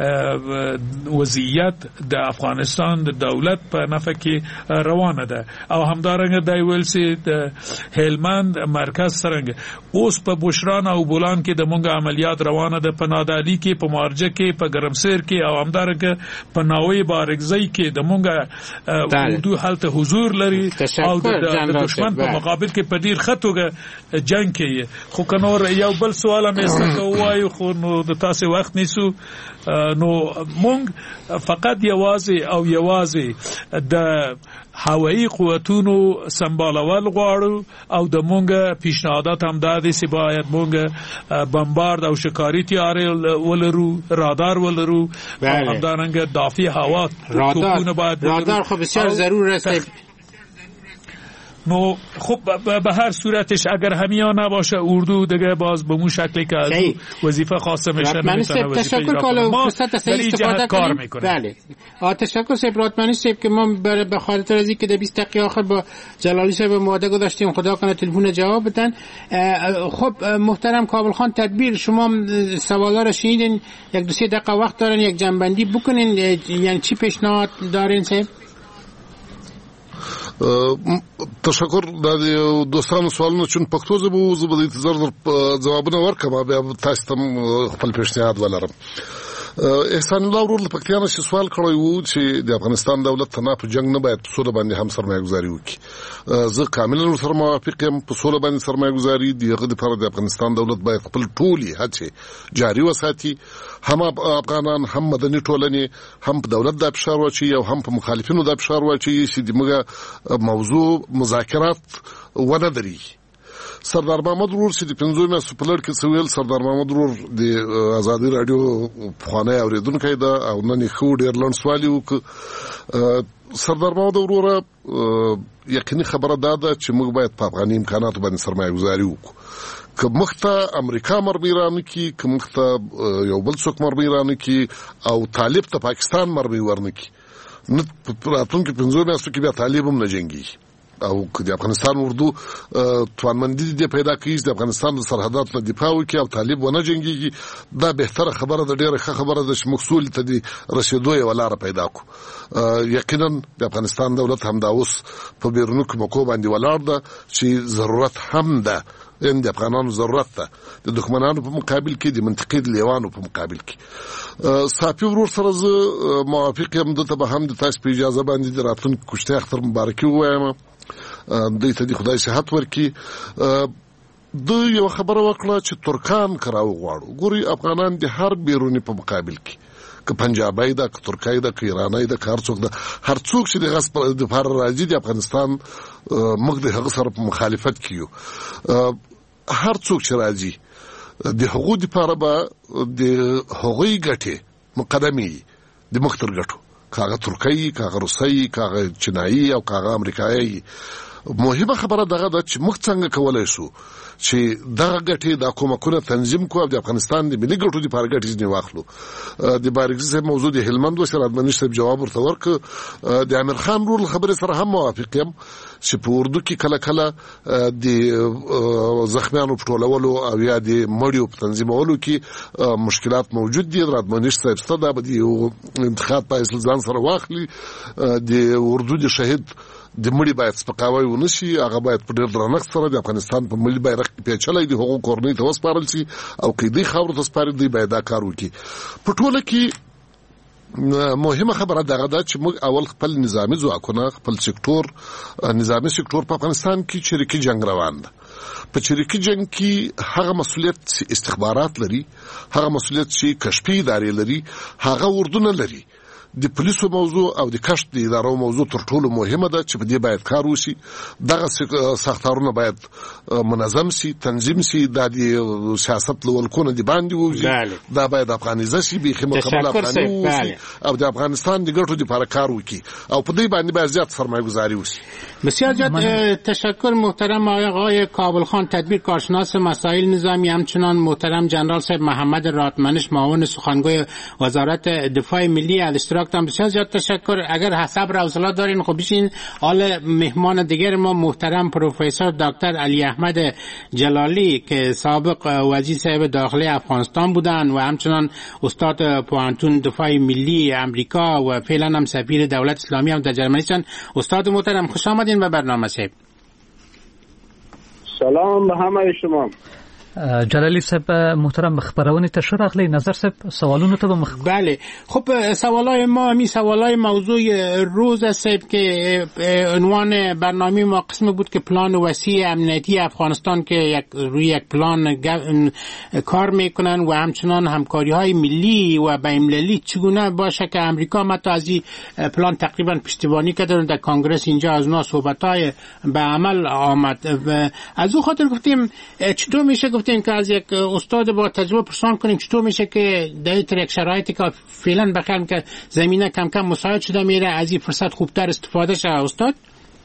وضعیت د افغانستان د دولت په نفع کې روانه ده. او همدارنګه د ولسی د هلمند مرکز سره اوس په بشران او بولان کې د مونږه عملیات روانه ده، په نادعلي کې، په مارجه کې، په ګرمسیر کې او همدارنګه په ناوی بارګزی کې د مونږه اردو حالت حضور لري او د دشمن په مقابل کې په ډیر خطوګه جنگ کوي. خو کنور یو بل سوال مې څنګه وایو خو نو د تاسو وخت نیسو، نو مونږ فقط یوازې د هوایی قوتونو سمبالول غواړو او د مونږه پیشنهادات هم د دې چې باید مونږه بمبارد او شکاری تیارې ولرو، رادار ولرو، همدارنګه دافع هوا توپونه باید رادار خو بسیار ضرور است. نو خب به هر صورتش اگر همین نباشه اردو دیگه باز به اون شکلی که از وظیفه خاصه میشه نمیتونه تشکر کالا فرصت از استفاده کنیم. بله تشکر سیب راتمنی سیب که ما به خاطر از اینکه در 20 دقیقه آخر با جلالی صاحب مواده گذاشتیم، خدا کنه تلفن جواب بدن. خب محترم کابل خان تدبیر، شما سوالا رو شنیدین، یک دو سه دقیقه وقت دارن یک جنبندی بکنین، یعنی چی پیشنهاد دارین صاحب؟ تشکر د دوستانو سوالونو چې پښتو زبو د انتظار جوابونه ورکړم، بیا تاسو ته خپل پیشنهاد ولرم. احسان الله ورور پکتیانه چې سوال کړی وو چې د افغانستان دولت ته په جنگ نه باید په سوله باندې هم سرمایه‌ګذاري وکړي. زه کاملا سره موافق یم، په سوله باندې سرمایه‌ګذاري دغه لپاره د افغانستان دولت باید خپل ټولي هڅې جاري وساتي، هم افغانان هم مدني ټولنې هم په دولت د فشار واچي او هم په مخالفینو د فشار واچي چې دغه موضوع مذاکرات ونه دري. سردار محمد ورور چې د 15 میاشتو په لړ کې سویل، سردار محمد ورور د آزادي رادیو پخوانی اوریدونکی ده او نن خو ډیر لنډ سوال وکړ. سردار محمد ورور یقیني خبره ده چې موږ باید په افغاني امکاناتو باندې سرمایه‌ګذاري وکړو. که مخته امریکا مرمۍ رانکي، که مخته یو بل څوک مرمۍ رانکي او طالب ته پاکستان مرمۍ ورنکي، نه په راتلونکو 15 میاشتو کې بیا طالب هم نه جنګي او که د افغانستان اردو توانمندي دې پیدا کړي د افغانستان د سرحداتو دفاع وکړي او طالب ونه جنګيږي، دا بهتره خبره ده، ډیره ښه خبره ده چې مقصود ته د رسیدو یو لار پیدا کړو. یقینا د افغانستان دولت هم دا اوس په بیرونو کې موقع باندې ولاړ ده چې ضرورت هم ده، ان د افغانانو ضرورت ده د دښمنانو په مقابل کې، د منطقي لیوانو په مقابل کې. صافي ورور سره زه موافق یم، دته به هم د تاسو په اجازه باندې د راتلونکي کشته اختر مبارکي ووایم، دوی ته د خدای صحت ورکړي. دوی یو خبره وکړه چې ترکان کراو غواړو. ګوري افغانان د هر بیرونی په مقابل کې، که پنجابی ده، که ترکای ده، که ایرانی ده، که هر څوک ده، هر څوک چې د غصب د فار راځي د افغانستان موږ د هغه سره په مخالفت کې یو. هر څوک چې راځي د حقوق لپاره به د هغوی ګټې مقدمي د مختر ګټو، کاغه ترکی، کاغه روسي، کاغه چینایي او کاغه امریکایي. مهمه خبره دغه ده چې موږ څنګه کولای شو چې دغه ګټې د کومکونه تنظیم کوو او د افغانستان د ملي ګټو لپاره ګټې ځنی واخلو. د بارګزي موضوع د هلمند وسره ادمنشتریف جواب ورته ورک. د امیر خان رول خبره سره هم موافق یم چې په اردو کې کله کله د زخمیانو په ټولولو او یا د مړیو په تنظیمولو کې مشکلات موجود دي. ادمنشتریف ستاسو د انتخاب په ځان سره واخلي. د اردو د شهید د مړي باید سپکاوی ونشي، هغه باید په ډېر درنښت سره د افغانستان په ملي بیرغ کې پیچلای د حقوق کورنۍ ته وسپارل شي او کې دی خاور ته سپارل دی باید دا کار وکړي. په ټوله کې مهمه خبره دغه ده چې موږ اول خپل نظامی ځواکونه، خپل سکتور، نظامی سکتور په افغانستان کې چریکي جنگ روان ده. په چریکي جنگ کې هغه مسؤلیت استخبارات لري، هغه مسؤلیت چې کشفي ادارې لري، هغه اردونه لري. د پولیسو موضوع او د کشف د ادارو موضوع تر ټولو مهمه ده چې په دې باید کار وشي. دغه ساختارونه باید منظم شي، تنظیم شي، د سیاست لولکونه دی باندې وځي، دا باید افغانیزه شي، بیخي مکمل افغاني وشي او د افغانستان د ګټو لپاره کار وکړي او په دې باندې باید زیات سرمایه‌گذاری وشي. بسیار زیاد تشکر محترم آقای کابل خان تدبیر کارشناس مسائل نظامی، همچنان محترم جنرال صاحب محمد راتمنش معاون سخنگوی وزارت دفاع ملی الاشتراک. بسیار زیاد تشکر. اگر صبر و حوصله دارین خب بشین. حال مهمان دیگر ما محترم پروفسور دکتر علی احمد جلالی که سابق وزیر صاحب داخلی افغانستان بودن و همچنان استاد پوهنتون دفاع ملی امریکا و فعلا هم سفیر دولت اسلامی هم در جرمنی هستند. استاد محترم خوش آمدین به برنامه صاحب. سلام به همه شما. جلالی صاحب محترم خبرونه تشرخلی نظر صاحب سوالونه ته بله خب سوالای ما همین سوالای موضوع روز است که عنوان برنامه ما قسم بود که پلان وسیع امنیتی افغانستان که روی یک پلان کار میکنن و همچنان همکاری‌های ملی و بین‌المللی چگونه باشه که امریکا مت از این پلان تقریبا پشتیبانی کرده در کنگره اینجا از اونها صحبت‌های به عمل آمد. از او خاطر گفتیم چطور میشه گفتیم که از یک استاد با تجربه پرسان کنیم چطور میشه که در یک شرایطی که فعلا بخیر که زمینه کم کم مساعد شده میره از این فرصت خوبتر استفاده شه. استاد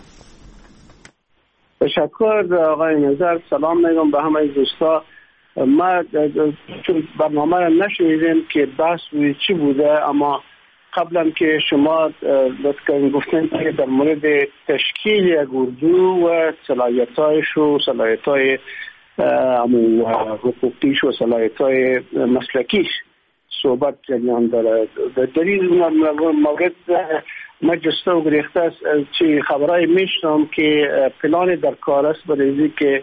تشکر آقای نظر. سلام میگم به همه دوستا. ما چون برنامه را نشنیدیم که بحث روی چی بوده، اما قبلا که شما گفتن که در مورد تشکیل یک اردو و صلاحیت‌هایش و صلاحیت‌های حقوقیش و صلاحیت‌های مسلکیش صحبت جریان داره. در این مورد ما جسته و گریخته است چه خبرهای میشنم که پلان در کار است برای که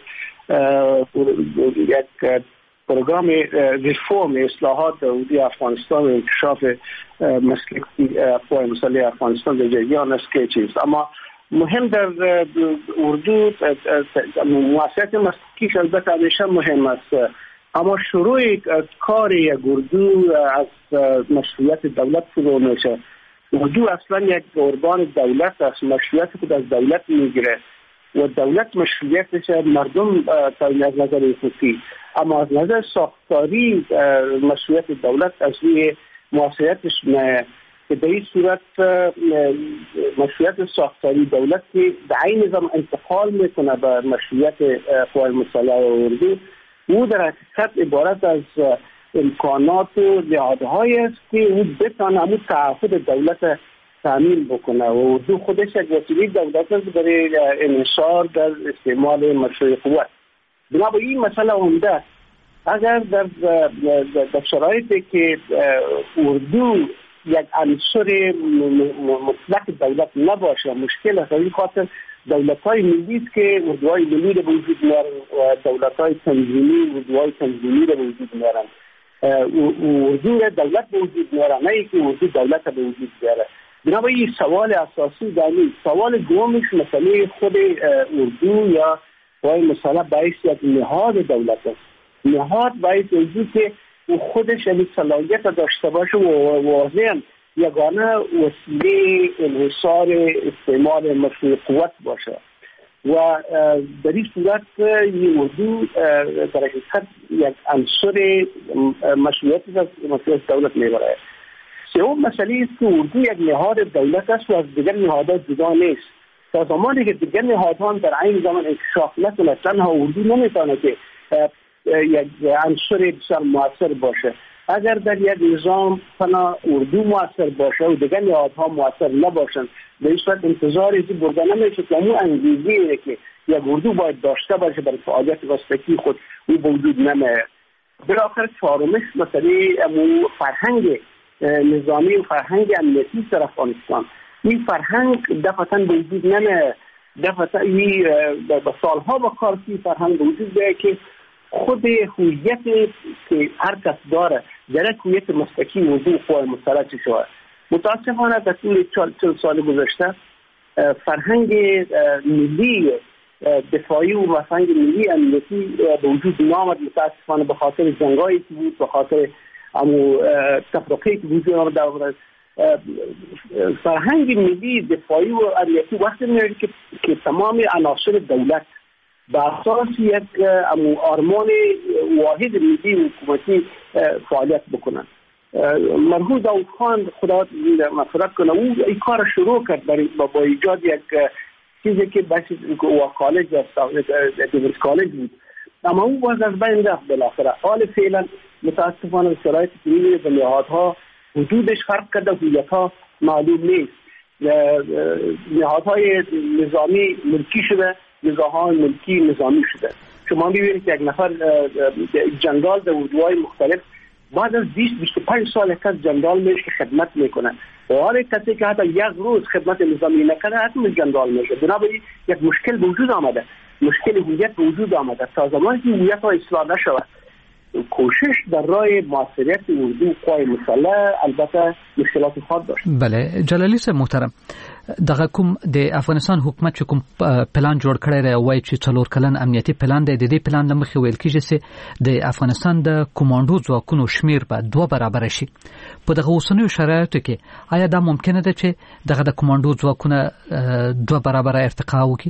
یک پروگرام ریفورم اصلاحات در افغانستان و انکشاف مسلکی قوای مسلح افغانستان در جریان است که چیز. اما مهم در اردو مؤسسات مسلکیش البته همیشه مهم است، اما شروع کار یک اردو از مشروعیت دولت شروع میشه. اردو اصلا یک ارگان دولت است، مشروعیت خود از دولت میگیره و دولت مشروعیتش مردم تا از نظر حقوقی، اما از نظر ساختاری مشروعیت دولت از روی مؤسساتش نه. که در این صورت مشروعیت ساختاری دولت که در عین نظام انتقال میکنه به مشروعیت قوای مسلح اردو، او در حقیقت عبارت از امکانات و نهادهایی است که او بتانه همون تعهد دولت تامین بکنه و اردو خودش یک وسیله دولت است برای انحصار در استعمال مشروع قوت. بنابراین این مسئله عمده است. اگر در شرایطی که اردو یک عنصر مطلق دولت نباشه مشکل است. این خاطر دولت‌های ملی است که اردوهای ملی رو وجود میارن و دولت‌های تنظیمی اردوهای تنظیمی رو وجود میارن. اردو رو دولت به وجود میاره، نه اینکه اردو دولت به وجود بیاره. بنابراین سوال اساسی دانی سوال دومش مسئله خود اردو یا قوای مسلح باعث یک نهاد دولت است. نهاد باعث اردو که او خودش این صلاحیت داشته باشه و واضحاً یگانه وسیله انحصار استعمال مشروع قوت باشه و در این صورت این اردو در حقیقت یک عنصر مشروعیت دولت میبره. سوم مسئله است که اردو یک نهاد دولت است و از دیگر نهادات جدا نیست. تا زمانی که دیگر نهادها در عین زمان انکشاف نکنه، تنها اردو نمیتونه که یک عنصر بسیار مؤثر باشه. اگر در یک نظام تنها اردو مؤثر باشه و دیگر نهادها مؤثر نباشند، به این صورت انتظار ازی برده نمیشه که همون انگیزی که یک اردو باید داشته باشه برای فعالیت مسلکی خود او به وجود نمیاد. بالاخره چهارمش مسئله فرهنگ نظامی و فرهنگ امنیتی در افغانستان. این فرهنگ دفعتاً به وجود نمیاد. دفعتاً با سالها با کارتی فرهنگ به وجود بیاید که خود هویت که هر کس داره در هویت مسلکی موضوع قوای مسلح چه شود. متاسفانه در طول 40 سال گذشته فرهنگ ملی دفاعی و فرهنگ ملی امنیتی به وجود نامد. متاسفانه به خاطر جنگایی که بود، به خاطر تفرقه‌ای که وجود آمد. فرهنگ ملی دفاعی و امنیتی وقتی میاد که تمام عناصر دولت به اساس یک آرمان واحد ملی و حکومتی فعالیت بکنن. مرحوم داود خان خدا مغفرت کنه او این کار شروع کرد با ایجاد یک چیزی که بحث کالج است، کالج بود، اما او باز از بین رفت بالاخره. حال فعلا متاسفانه شرایط که به نهادها وجودش فرق کرده، هویت‌ها معلوم نیست. نهادهای نظامی ملکی شده، نظام‌های ملکی نظامی شده. شما می‌بینید که یک نفر جنرال در اردوهای مختلف بعد از 20-25 سال یک کس جنرال میشه که خدمت میکنه و حال کسی که حتی یک روز خدمت نظامی نکنه حتما جنرال میشه. بنابراین یک مشکل وجود آمده. مشکل هویت به وجود آمده. تا زمانی که هویت ها اصلاح نشود کوشش در راه موثریت اردو قوای مسلح البته مشکلات خود داشت. بله جلالی صاحب محترم، دغه کوم د افغانستان حکومت کوم پلان جوړ کړی دی وایي چې 4 کلن امنیتي پلان دی. د دې پلان لمخې ویل کیږي چې د افغانستان د کمانډو ځواکونو شمیر به 2 برابر شي. په دغه اوسنیو شرایطو کې آیا دا ممکنه ده چې دغه د کمانډو ځواکونه 2 برابر ارتقا وکړي؟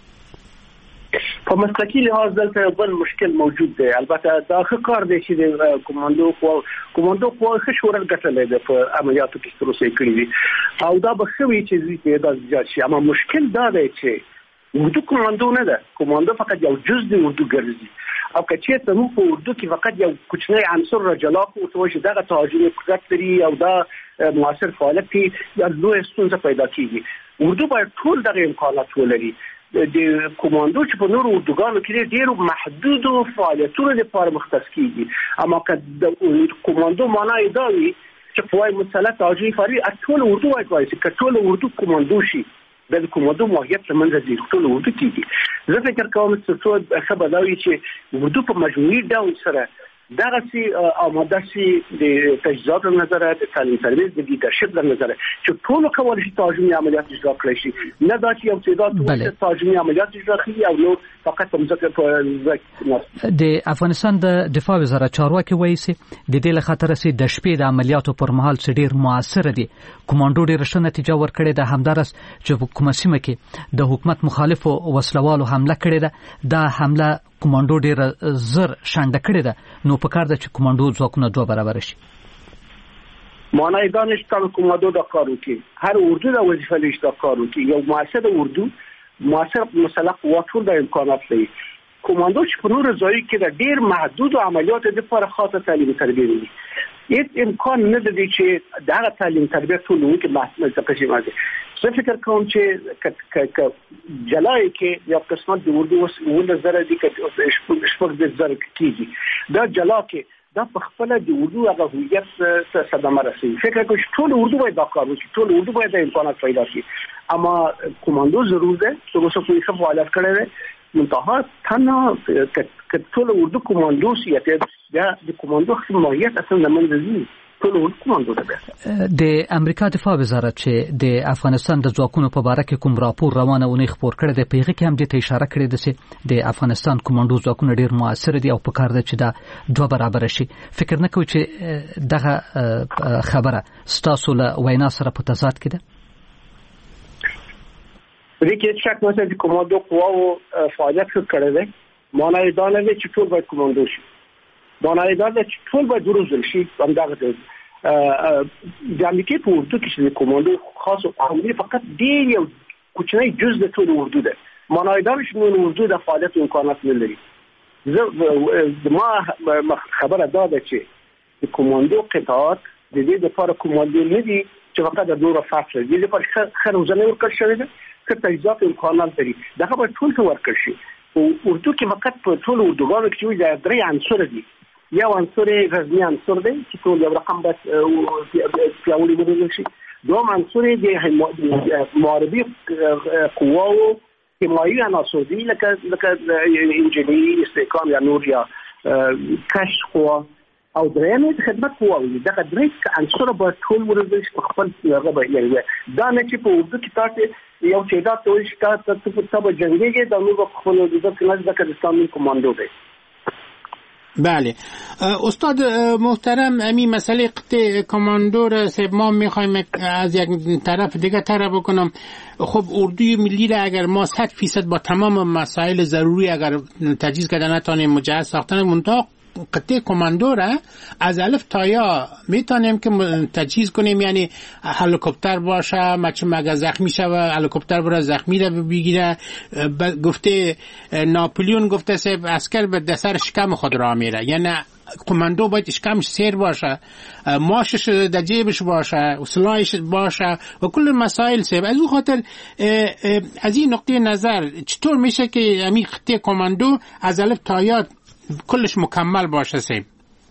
په مسلکی لحاظ دلته بل مشکل موجود دی. البته دا ښه کار دی چې د کمانډو قوا ښه شورل ګټلې ده په عملیاتو کې تروسه کړی دي او دا به ښه وي چې دا زیات شي. اما مشکل دا دی چې اردو کمانډو نه ده، کمانډو فقط یو جز دی اردو ګرځي او که چېرته موږ په اردو کې فقط یو کوچنی عنصر را جلا کړو ته چې دغه تهاجمي قدرت لري او دا موثر فعالیت کوي یا لوی ستونزه پیدا کیږي. اردو باید ټول دغه امکانات ولري. د کمانډو چې په نورو اردوګانو کې ډېر محدود فعالیتونه لپاره مختص کیږي، اما که د کمانډو معنی دا وي چې قوای مسلح تهاجمي فعالیت ټول اردو وایي چې ټول اردو کمانډو شي د کمانډو ماهیت لمنځه ځي، ټول اردو کیږي. زه فکر کوم چې څه خبرداري چې اردو په مجموعي ډول سره دغه سي آماده سي د تجهیزات نظر د تعلیم تربیت د لیدرشپ نظر چې ټول کول شي تهاجمي عملیات اجرا کړی شي، نه دا چې یو تعداد تهاجمي عملیات اجرا کړي او نو فقط په ځکه د افغانستان د دفاع وزارت چارواکي وایي چې د دې له خاطر سي د شپې د عملیاتو پر مهال چې ډیر موثر دي کمانډو ډیر ښه نتیجه ورکړې ده. همدارس چې په کومه سیمه کې د حکومت مخالفو وسلوالو حمله کړې ده، دا حمله کمانډو ډیر زر شانډه کړې ده، نو په کار ده چې کمانډو ځواکونه 2 برابر شي. معنی دا نشته چې کمانډو دا کار وکړي، هر اردو دا وظیفه لري دا کار وکړي. یو موثر اردو موثر مسلح قوتونه د امکانات لري. کمانډو چې په نور ځای کې د ډیر محدود عملیات د لپاره خاصه تعلیم تربیت لري. هیڅ امکان نه دی چې دا تعلیم تربیت ټول وکړي محدود څه مازه. زه فکر کوم چې جلای کې یو قسمت د اردو ول زره دي چې شپږ د زره کیږي دا جلا کې دا په خپل د اردو هغه هویت څخه صدمه رسوي. فکر کوم چې ټول اردو باید دا کار وکړي، ټول اردو باید د امکانات پیدا کړي. اما کمانډو ضرور ده چې اوس په ښه فعالیت کړي ده منتها تنها ټول اردو کمانډو سیاست یا د کمانډو خپل ماهیت اصلا لمنځه ځي. د امریکا دفاع وزارت چې د افغانستان د ځواکونو په اړه کې کوم راپور روانه ونی خبر کړی دی، پیغه کې هم د اشاره کړې ده چې د افغانستان کمانډو ځواکونه ډیر موثر دي او په کار ده چې دا 2 برابر شي. فکر نه کوي چې دغه خبره ستاسو له وینا سره په تضاد کې ده؟ دې کې شک نشته چې کمانډو قواو فعالیت کړی دی. معنی دا نه دی چې ټول باید کمانډو شي، معنی دا دی چې ټول باید وروزل شي. همدغه د امریکای په اردو کې چې کمانډو خاص او فقط ډیر یو کوچنی جز د ټول اردو ده. معنی دا چې نو اردو د فعالیت امکانات نه لري. ما خبره دا ده چې کمانډو قطعات د دې لپاره کمانډو نه دي چې فقط د دوه فاصله دي لپاره خروزنه ورکړل شوی ده چې تجهیزات امکانات لري. دا خبره ټول څه ورکړل شي. اردو کې فقط په ټول اردوګانو کې د 3 عنصر دي. یو عنصر رزمي عنصر دی چې ټول یو رقم بس پیاوړي ودرول شي. دوم عنصر د معربي قواو حمایي عناصر دي لکه انجنیری استحکام یا نور یا کشف قوا او درېیم د خدمت قواوي. دغه 3 عنصر به ټول ورزش په خپل هغه بیان دا نه چې په اردو کې تاسو یو تعداد ټول شته تاسو په سبا جنگي د نو په خپل د ځکه د کردستان کمانډو دی. بله استاد محترم، امی مسئله قطع کماندو را ما میخوایم از یک طرف دیگه طرف بکنم. خب اردوی ملی را اگر ما 100% با تمام مسائل ضروری اگر تجهیز کردن نتانیم مجهز ساختن منطقه قطع کماندو را از الف تا یا میتونیم که تجهیز کنیم، یعنی هلیکوپتر باشه، مچم اگر زخمی شوه هلیکوپتر برای زخمی را بگیره. گفته ناپلیون گفته سه عسکر به دسر شکم خود را میره، یعنی کماندو باید شکمش سیر باشه، ماشش در جیبش باشه، سلاحش باشه و کل مسائل سیر. از اون خاطر از این نقطه نظر چطور میشه که همین قطع کماندو از الف تا یا کلش مکمل باشه سیب؟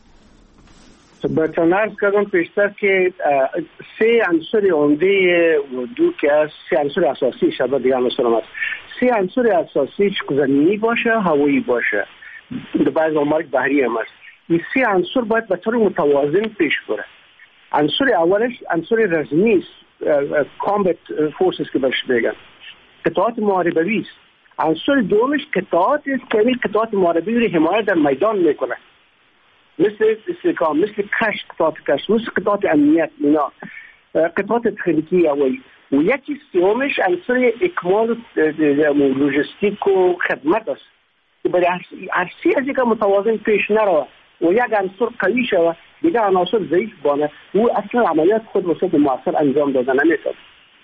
برتن عرض کردم پیشتر که 3 عنصر عمده اردو که از 3 عنصر اساسی شده دیگه عنصر هم هست. 3 سه عنصر اساسی زمینی باشه، هوایی باشه، در بعض موارد بحری هم است. این سه عنصر باید به طور متوازن پیش بره. عنصر اولش عنصر رزمی است، کامبت فورسز که بهش میگن، قطعات محاربه‌ای است. عنصر دومش قطعات است که این قطعات محاربه‌ای رو حمایت در میدان میکنه، مثل استحکام، مثل کشف، قطعات کشف، مثل قطعات امنیت، اینا قطعات تکنیکی هوایی. و یکی سومش عنصر اکمال لوجستیک و خدمت است که برای هر سه از یک متوازن پیش نروه و یک عنصر قوی شود دیگه عناصر ضعیف بانه و اصلا عملیات خود وسط موثر انجام دادن نمیتونه.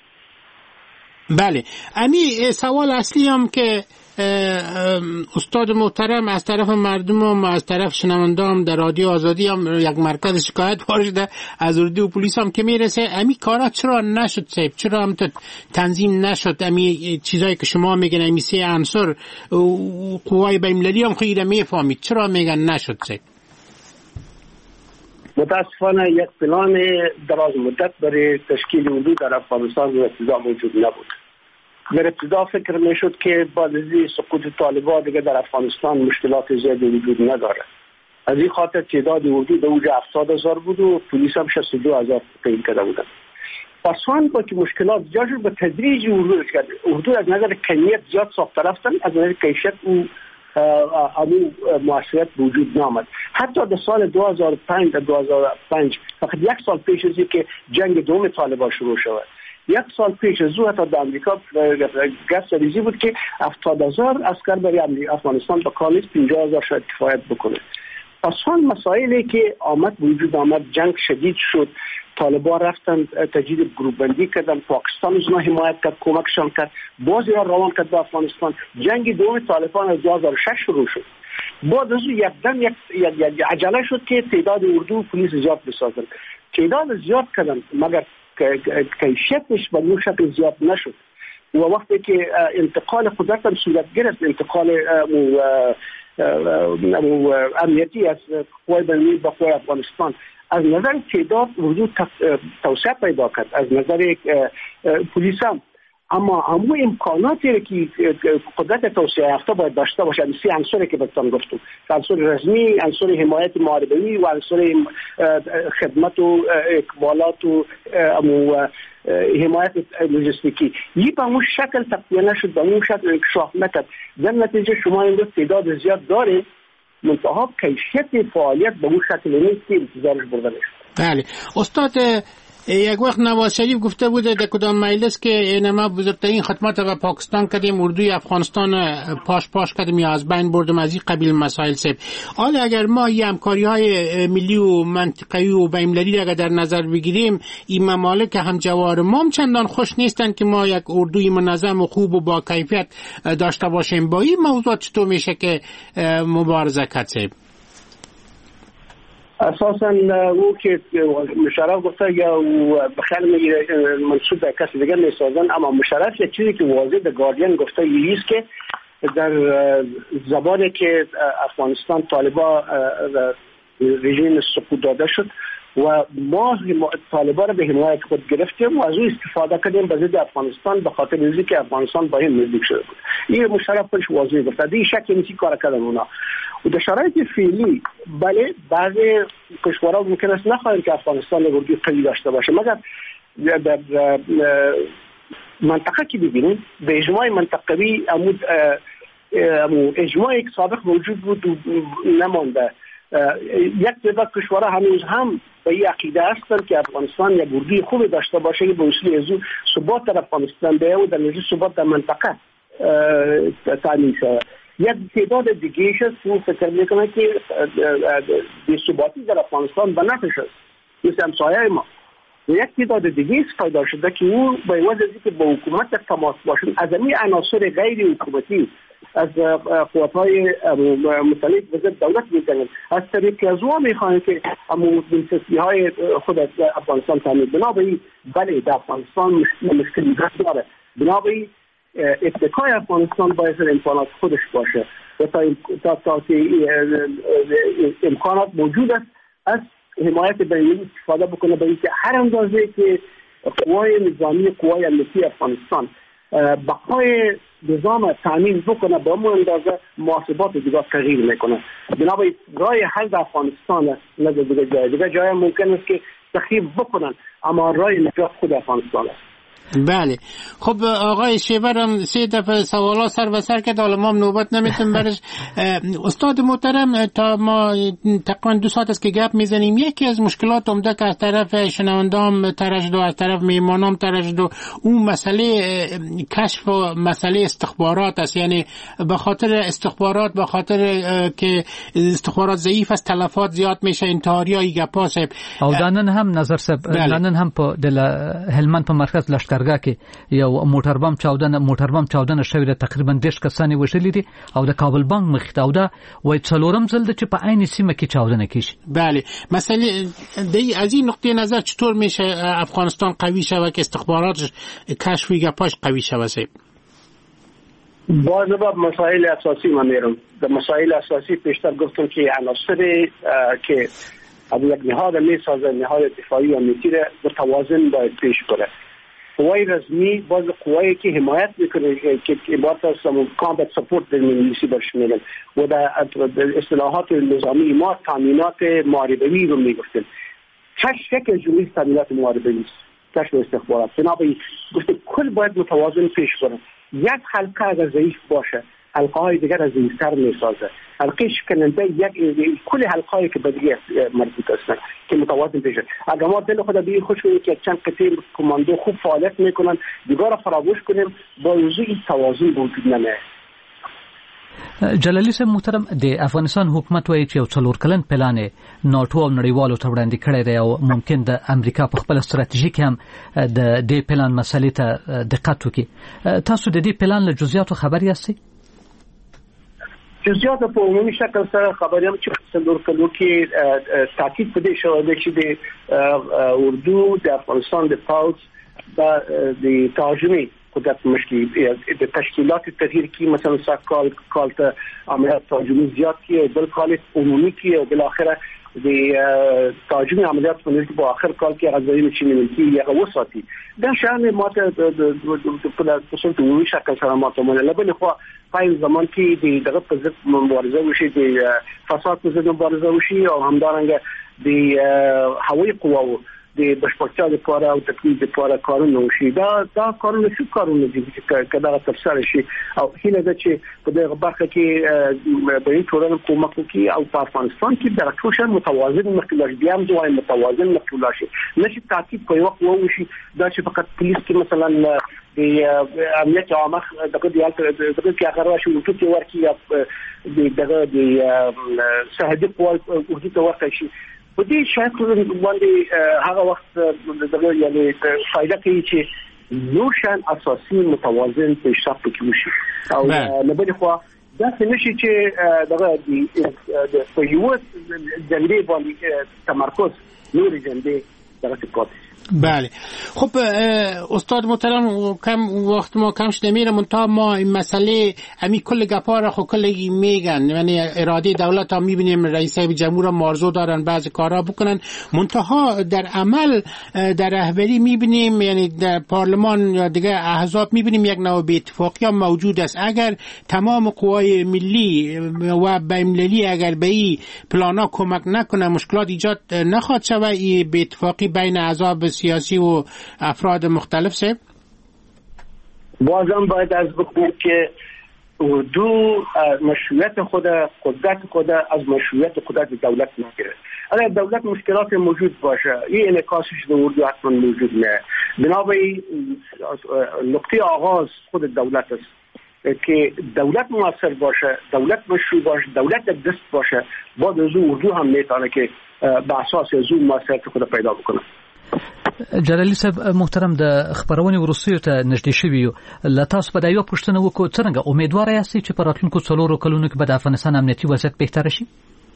بله، امی سوال اصلی هم که استاد محترم از طرف مردم هم از طرف شنونده هم در رادیو آزادی هم یک مرکز شکایت وارد از اردو و پلیس هم که میرسه، امی کارا چرا نشد صاحب؟ چرا هم تنظیم نشد؟ امی چیزایی که شما میگن امی سه عنصر قوای بین‌المللی هم خیلی میفهمید، چرا میگن نشد صاحب؟ متاسفانه یک پلان دراز مدت برای تشکیل اردو در افغانستان در ابتدا موجود نبود. در ابتدا فکر میشد که بعد از سقوط طالبان دیگه در افغانستان مشکلات زیادی وجود نداره. از این خاطر تعداد اردو در اوج 70,000 بود و پلیس هم 62,000 تعیین کرده بودن. پسان با که مشکلات زیاد شد به تدریج اردو از نظر کمیت زیاد ساخته رفتن، از نظر کیفیت همون مؤثریت وجود نامد. حتی در سال 2005 فقط یک سال پیش از که جنگ دوم طالبان شروع شد، یک سال پیش از او حتی در امریکا گفت ریزی بود که 70,000 عسکر برای افغانستان به کار نیست، 50,000 شاید کفایت بکنه. پس آن مسائلی که وجود آمد، جنگ شدید شد، طالبان رفتن تجدید گروه بندی کردن، پاکستان از اونها حمایت کرد، کمکشان کرد، بازی را روان کرد به افغانستان. جنگ دوم طالبان از 2006 شروع شد. بعد از اون یک عجله شد که تعداد اردو و پلیس زیاد بسازن. تعداد زیاد کردن مگر کیفیتش به نوع شکل زیاد نشد. و وقتی که انتقال قدرت هم صورت گرفت، انتقال امنیتی از قوای بین‌المللی به قوای افغانستان، از نظر تعداد وجود توسعه پیدا کرد، از نظر پلیس هم. اما همو امکاناتی که قدرت توسعه یافته باید داشته باشه، این سه عنصری که بهتون گفتم، عنصر رزمی، عنصر حمایت محاربه‌ای و عنصر خدمت و اقبالات و حمایت لوجستیکی، این به اون شکل تقویه نشد، به اون شکل انکشاف نکرد. در نتیجه شما این تعداد زیاد داره، منتها کیفیت فعالیت به اون شکل نیست که انتظارش برده نشد. بله استاد، یک وقت نواز شریف گفته بوده در کدام مجلس که ما بزرگترین خدمت به پاکستان کردیم، اردوی افغانستان پاش کردیم یا از بین بردیم، از این قبیل مسائل سب. حالا اگر ما یه همکاری‌های ملی و منطقه‌ای و بین‌المللی اگر در نظر بگیریم، این ممالک همجوار ما هم چندان خوش نیستن که ما یک اردوی منظم و خوب و با کیفیت داشته باشیم. با این موضوع چطور میشه که مبارزه کرد؟ اساسا او که مشرف گفته یا بخیل میگیره منصوب به کسی دیگر میسازن، اما مشرف یک چیزی که واضح در گاردین گفته ایست که در زبانی که افغانستان طالبان رژیم سقوط داده شد و ما طالبان را به حمایت خود گرفتیم و از او استفاده کردیم به ضد افغانستان، به خاطر اینکه که افغانستان با این نزدیک شده بود. این مشرف خودش واضح گفته، این شک نیست کار کردن اونا. و در شرایط فعلی بله بعضی کشورها ممکن است نخواهند که افغانستان اردوی قوی داشته باشه، مگر در منطقه که ببینیم به اجماع منطقوی اجماعی که سابق موجود بود و نمانده، یک تعداد کشورها هنوز هم به این عقیده هستند که افغانستان یک اردوی خوبی داشته باشه که به وسیله از او ثبات در افغانستان بیاید و در نتیجه ثبات در منطقه تامین شود. یک تعداد دیگه است که فکر میکنه که بی‌ثباتی در افغانستان به نفعش است، مثل همسایه ما. یک تعداد دیگه است پیدا شده که او به وجه از اینکه با حکومت در تماس باشن، از این عناصر غیر حکومتی از قوت‌های مختلف به ضد دولت می‌کنند، از طریق از او می‌خواهند که دلچسپی‌های خود از افغانستان تامین. بنابراین بله در افغانستان مشکلی داره، بنابراین اتکای افغانستان باید امکانات خودش باشه و تا امکانات موجود است از حمایت بین‌المللی استفاده بکنه، به اینکه هر اندازه که قوای نظامی، قوای امنیتی افغانستان بقای نظام تامین بکنه به اون اندازه محاسبات دیگه تغییر میکنه. بنابراین راه حل در افغانستان نه دیگه جای ممکن است که تخریب بکنن، اما راه نجات خود افغانستان است. بله خب آقای شیبر هم 3 دفعه سوالا سر به سر کرد، حالا ما نوبت نمیتونیم برش. استاد محترم تا ما تقریبا 2 ساعت است که گپ میزنیم، یکی از مشکلات عمده که از طرف شنوندام ترجد و از طرف میهمانام ترجد اون مسئله کشف و مسئله استخبارات است. یعنی به خاطر استخبارات، به خاطر که استخبارات ضعیف است تلفات زیاد میشه، انتحاریای گپا صاحب. او دانن هم نظر صاحب دانن هم په د هلمند په مرکز لشکرګاه کې یو موټر بم چاودنه شوې ده، تقریبا 10 کسان وژلي دي او د کابل بانک مخ ته او دا وای څلورم ځل د چې په عین سیمه کې چاودنه کیږي. بله مسئله دی از این نقطه نظر چطور میشه افغانستان قوی شود که استخباراتش کشف و گپاش قوی شود؟ باز به مسائل اساسی من میرم. در مسائل اساسی پیشتر گفتم که عناصری که از یک نهاد میسازه، نهاد دفاعی و امنیتی را به توازن باید پیش بره. قوای رزمی باز قوایی که حمایت میکنه که عبارت از کامبت سپورت در انگلیسی برش میگن و در اصطلاحات نظامی ما تامینات محاربه‌ای رو میگفتن. کشف شکل جمعی تامینات محاربه‌ای است، کشف استخبارات. بنابراین گفته کل باید متوازن پیش بره. یک حلقه اگر ضعیف باشه حلقه های دیگر از ضعیفتر میسازه. حلقه شکننده یک کل حلقه هایی که به دیگه مربوط هستن که متوازن بشه. اگر ما دل خود به خوش کنیم که چند قطعه کماندو خوب فعالیت میکنن دیگه را فراموش کنیم، با وجود این توازن وجود نمیاد. جلالی صاحب محترم د افغانستان حکومت وایي چې یو 4 کلن پلان ناتو او نړیوالو ته وړاندې کړی دی او ممکن د امریکا په خپل ستراتیژي کې هم د دې پلان مسلې ته دقت وکړي. تاسو د دې پلان له جزئیاتو خبر یاستئ؟ جزئیات په عمومي شکل سره خبر یم چې 4 کلو کې تاکید پدې شوی دی چې د اردو د افغانستان د پاوز د ترجمه قدرت مشکل د تشکیلات تغییر کی مثلا ساکال کالت عملیات ترجمه زیاد کی بل کالت عمومی کی و بالاخره د ترجمه عملیات په با اخر کال کې غزوی نشي ملکی یا وساتي دا شان ماته په پرسنټ عمومي شکل سره ماته مله بل خو پای زمان کې د دغه په ضد مبارزه وشي، د فساد په ضد مبارزه وشي او همدارنګه د هوایي قواو د بشپړتیا لپاره او تکمیل لپاره کارونه وشي. دا کارونه څه کارونه دي چې دا تفسیر شي او هیله ده چې په دغه برخه کې به ټولنه کومک وکړي او په افغانستان کې د راټوشن متوازن مخکلش بیا هم دوی متوازن مخکلش نشي تاکید کوي وخت وشي دا چې فقط پولیس کې مثلا د امنیت عامه دغه دیال کې هغه راشي او ټول ورکی دغه د سرحدي قوات او د ورته شي په دې شکل باندې هغه وخت دغه یعنی فائدہ کوي چې نور شان اساسي متوازن پیشرفت وکړي او نه بل خو دا څه نشي چې دغه د فیوز جنبي باندې تمرکز نور جنبي دغه څه. بله خب استاد محترم کم وقت ما کم شده میره منتها ما این مسئله امی کل گپا را خب کلی میگن، یعنی اراده دولت ها میبینیم رئیس جمهور هم مارزو دارن بعضی کارها بکنن، منتها در عمل در رهبری میبینیم یعنی در پارلمان یا دیگه احزاب میبینیم یک نوع بی‌اتفاقی هم موجود است. اگر تمام قوای ملی و بین‌المللی اگر به این پلانا کمک نکنه مشکلات ایجاد نخواهد شود این بی‌اتفاقی بین احزاب سیاسی و افراد مختلف سے؟ بازم باید از بکنیم که اردو مشروعیت خود قدرت خود از مشروعیت قدرت دولت میگیره. اگر دولت مشکلات موجود باشه این انعکاسش در اردو حتما موجود نه. بنابراین نقطه آغاز خود دولت است که دولت موثر باشه، دولت مشروع باشه، دولت دست باشه، بعد از اردو هم میتونه که به اساس از اون موثریت خود پیدا بکنه. جلالی صاحب محترم د خبرونې ورسېو ته نږدې شوي یو له تاسو په دا یو پوښتنه وکړو څنګه امیدواره یاستئ چې په راتلونکو 4 کلونو کې به د افغانستان امنیتي وضعیت بهتره شي؟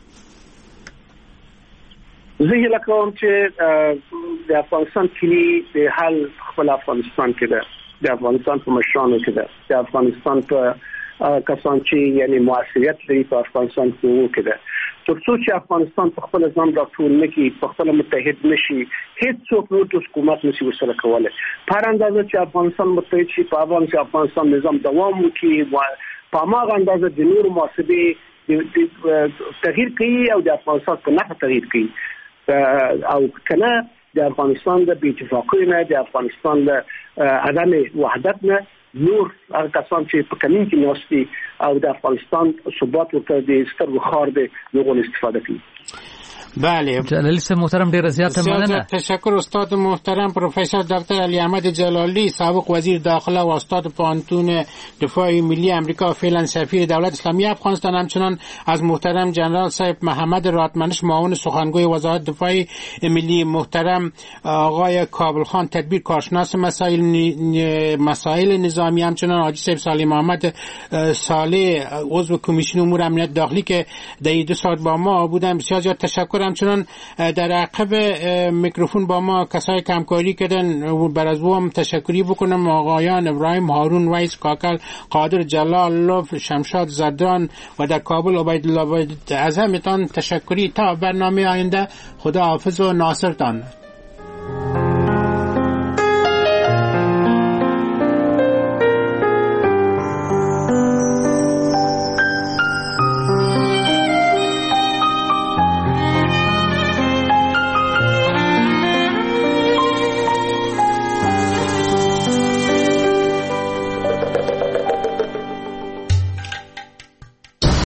زه هیله کوم چې د افغانستان کلی د حل خپل افغانستان کې ده، د افغانستان په مشرانو کې ده، د افغانستان په کسان چې یعنی موثریت لري په افغانستان کې وکړي ترڅو چې افغانستان په خپل ځان راټول نکړي په خپل متحد نشي هیڅ څوک نور د حکومت نشي وسره کولای په اندازه چې افغانستان متحد شي په افغانستان نظام دوام وکړي په هغه اندازه د نور محاسبه تغییر کوي او د افغانستان په نفع تغییر کوي او کنه د افغانستان د بې اتفاقۍ نه د افغانستان د عدم وحدت نه نور هغه کسان چې په کمین کې نوستي او د افغانستان ثبات ورته د سترګو خار دی نو استفاده کوي. بله جلالی صاحب محترم ډیره زیاته مننه. تشکر استاد محترم پروفسور دکتر علی احمد جلالی سابق وزیر داخله و استاد پانتون دفاع ملی امریکا فعلا سفیر دولت اسلامی افغانستان همچنان از محترم جنرال صاحب محمد راتمنش معاون سخنگوی وزارت دفاع ملی محترم آقای کابل خان تدبیر کارشناس مسائل نظامی همچنان حاجی صاحب صالح محمد صالح عضو کمیسیون امور امنیت داخلی که در 2 ساعت با ما بودن بسیار زیاد تشکر. همچنان در عقب میکروفون با ما کسای کمکاری کردن بر از او هم تشکری بکنم آقایان ابراهیم هارون ویس کاکل قادر جلال لطف شمشاد زدران و در کابل عبیدالله از همتان تشکری تا برنامه آینده خدا حافظ و ناصرتان.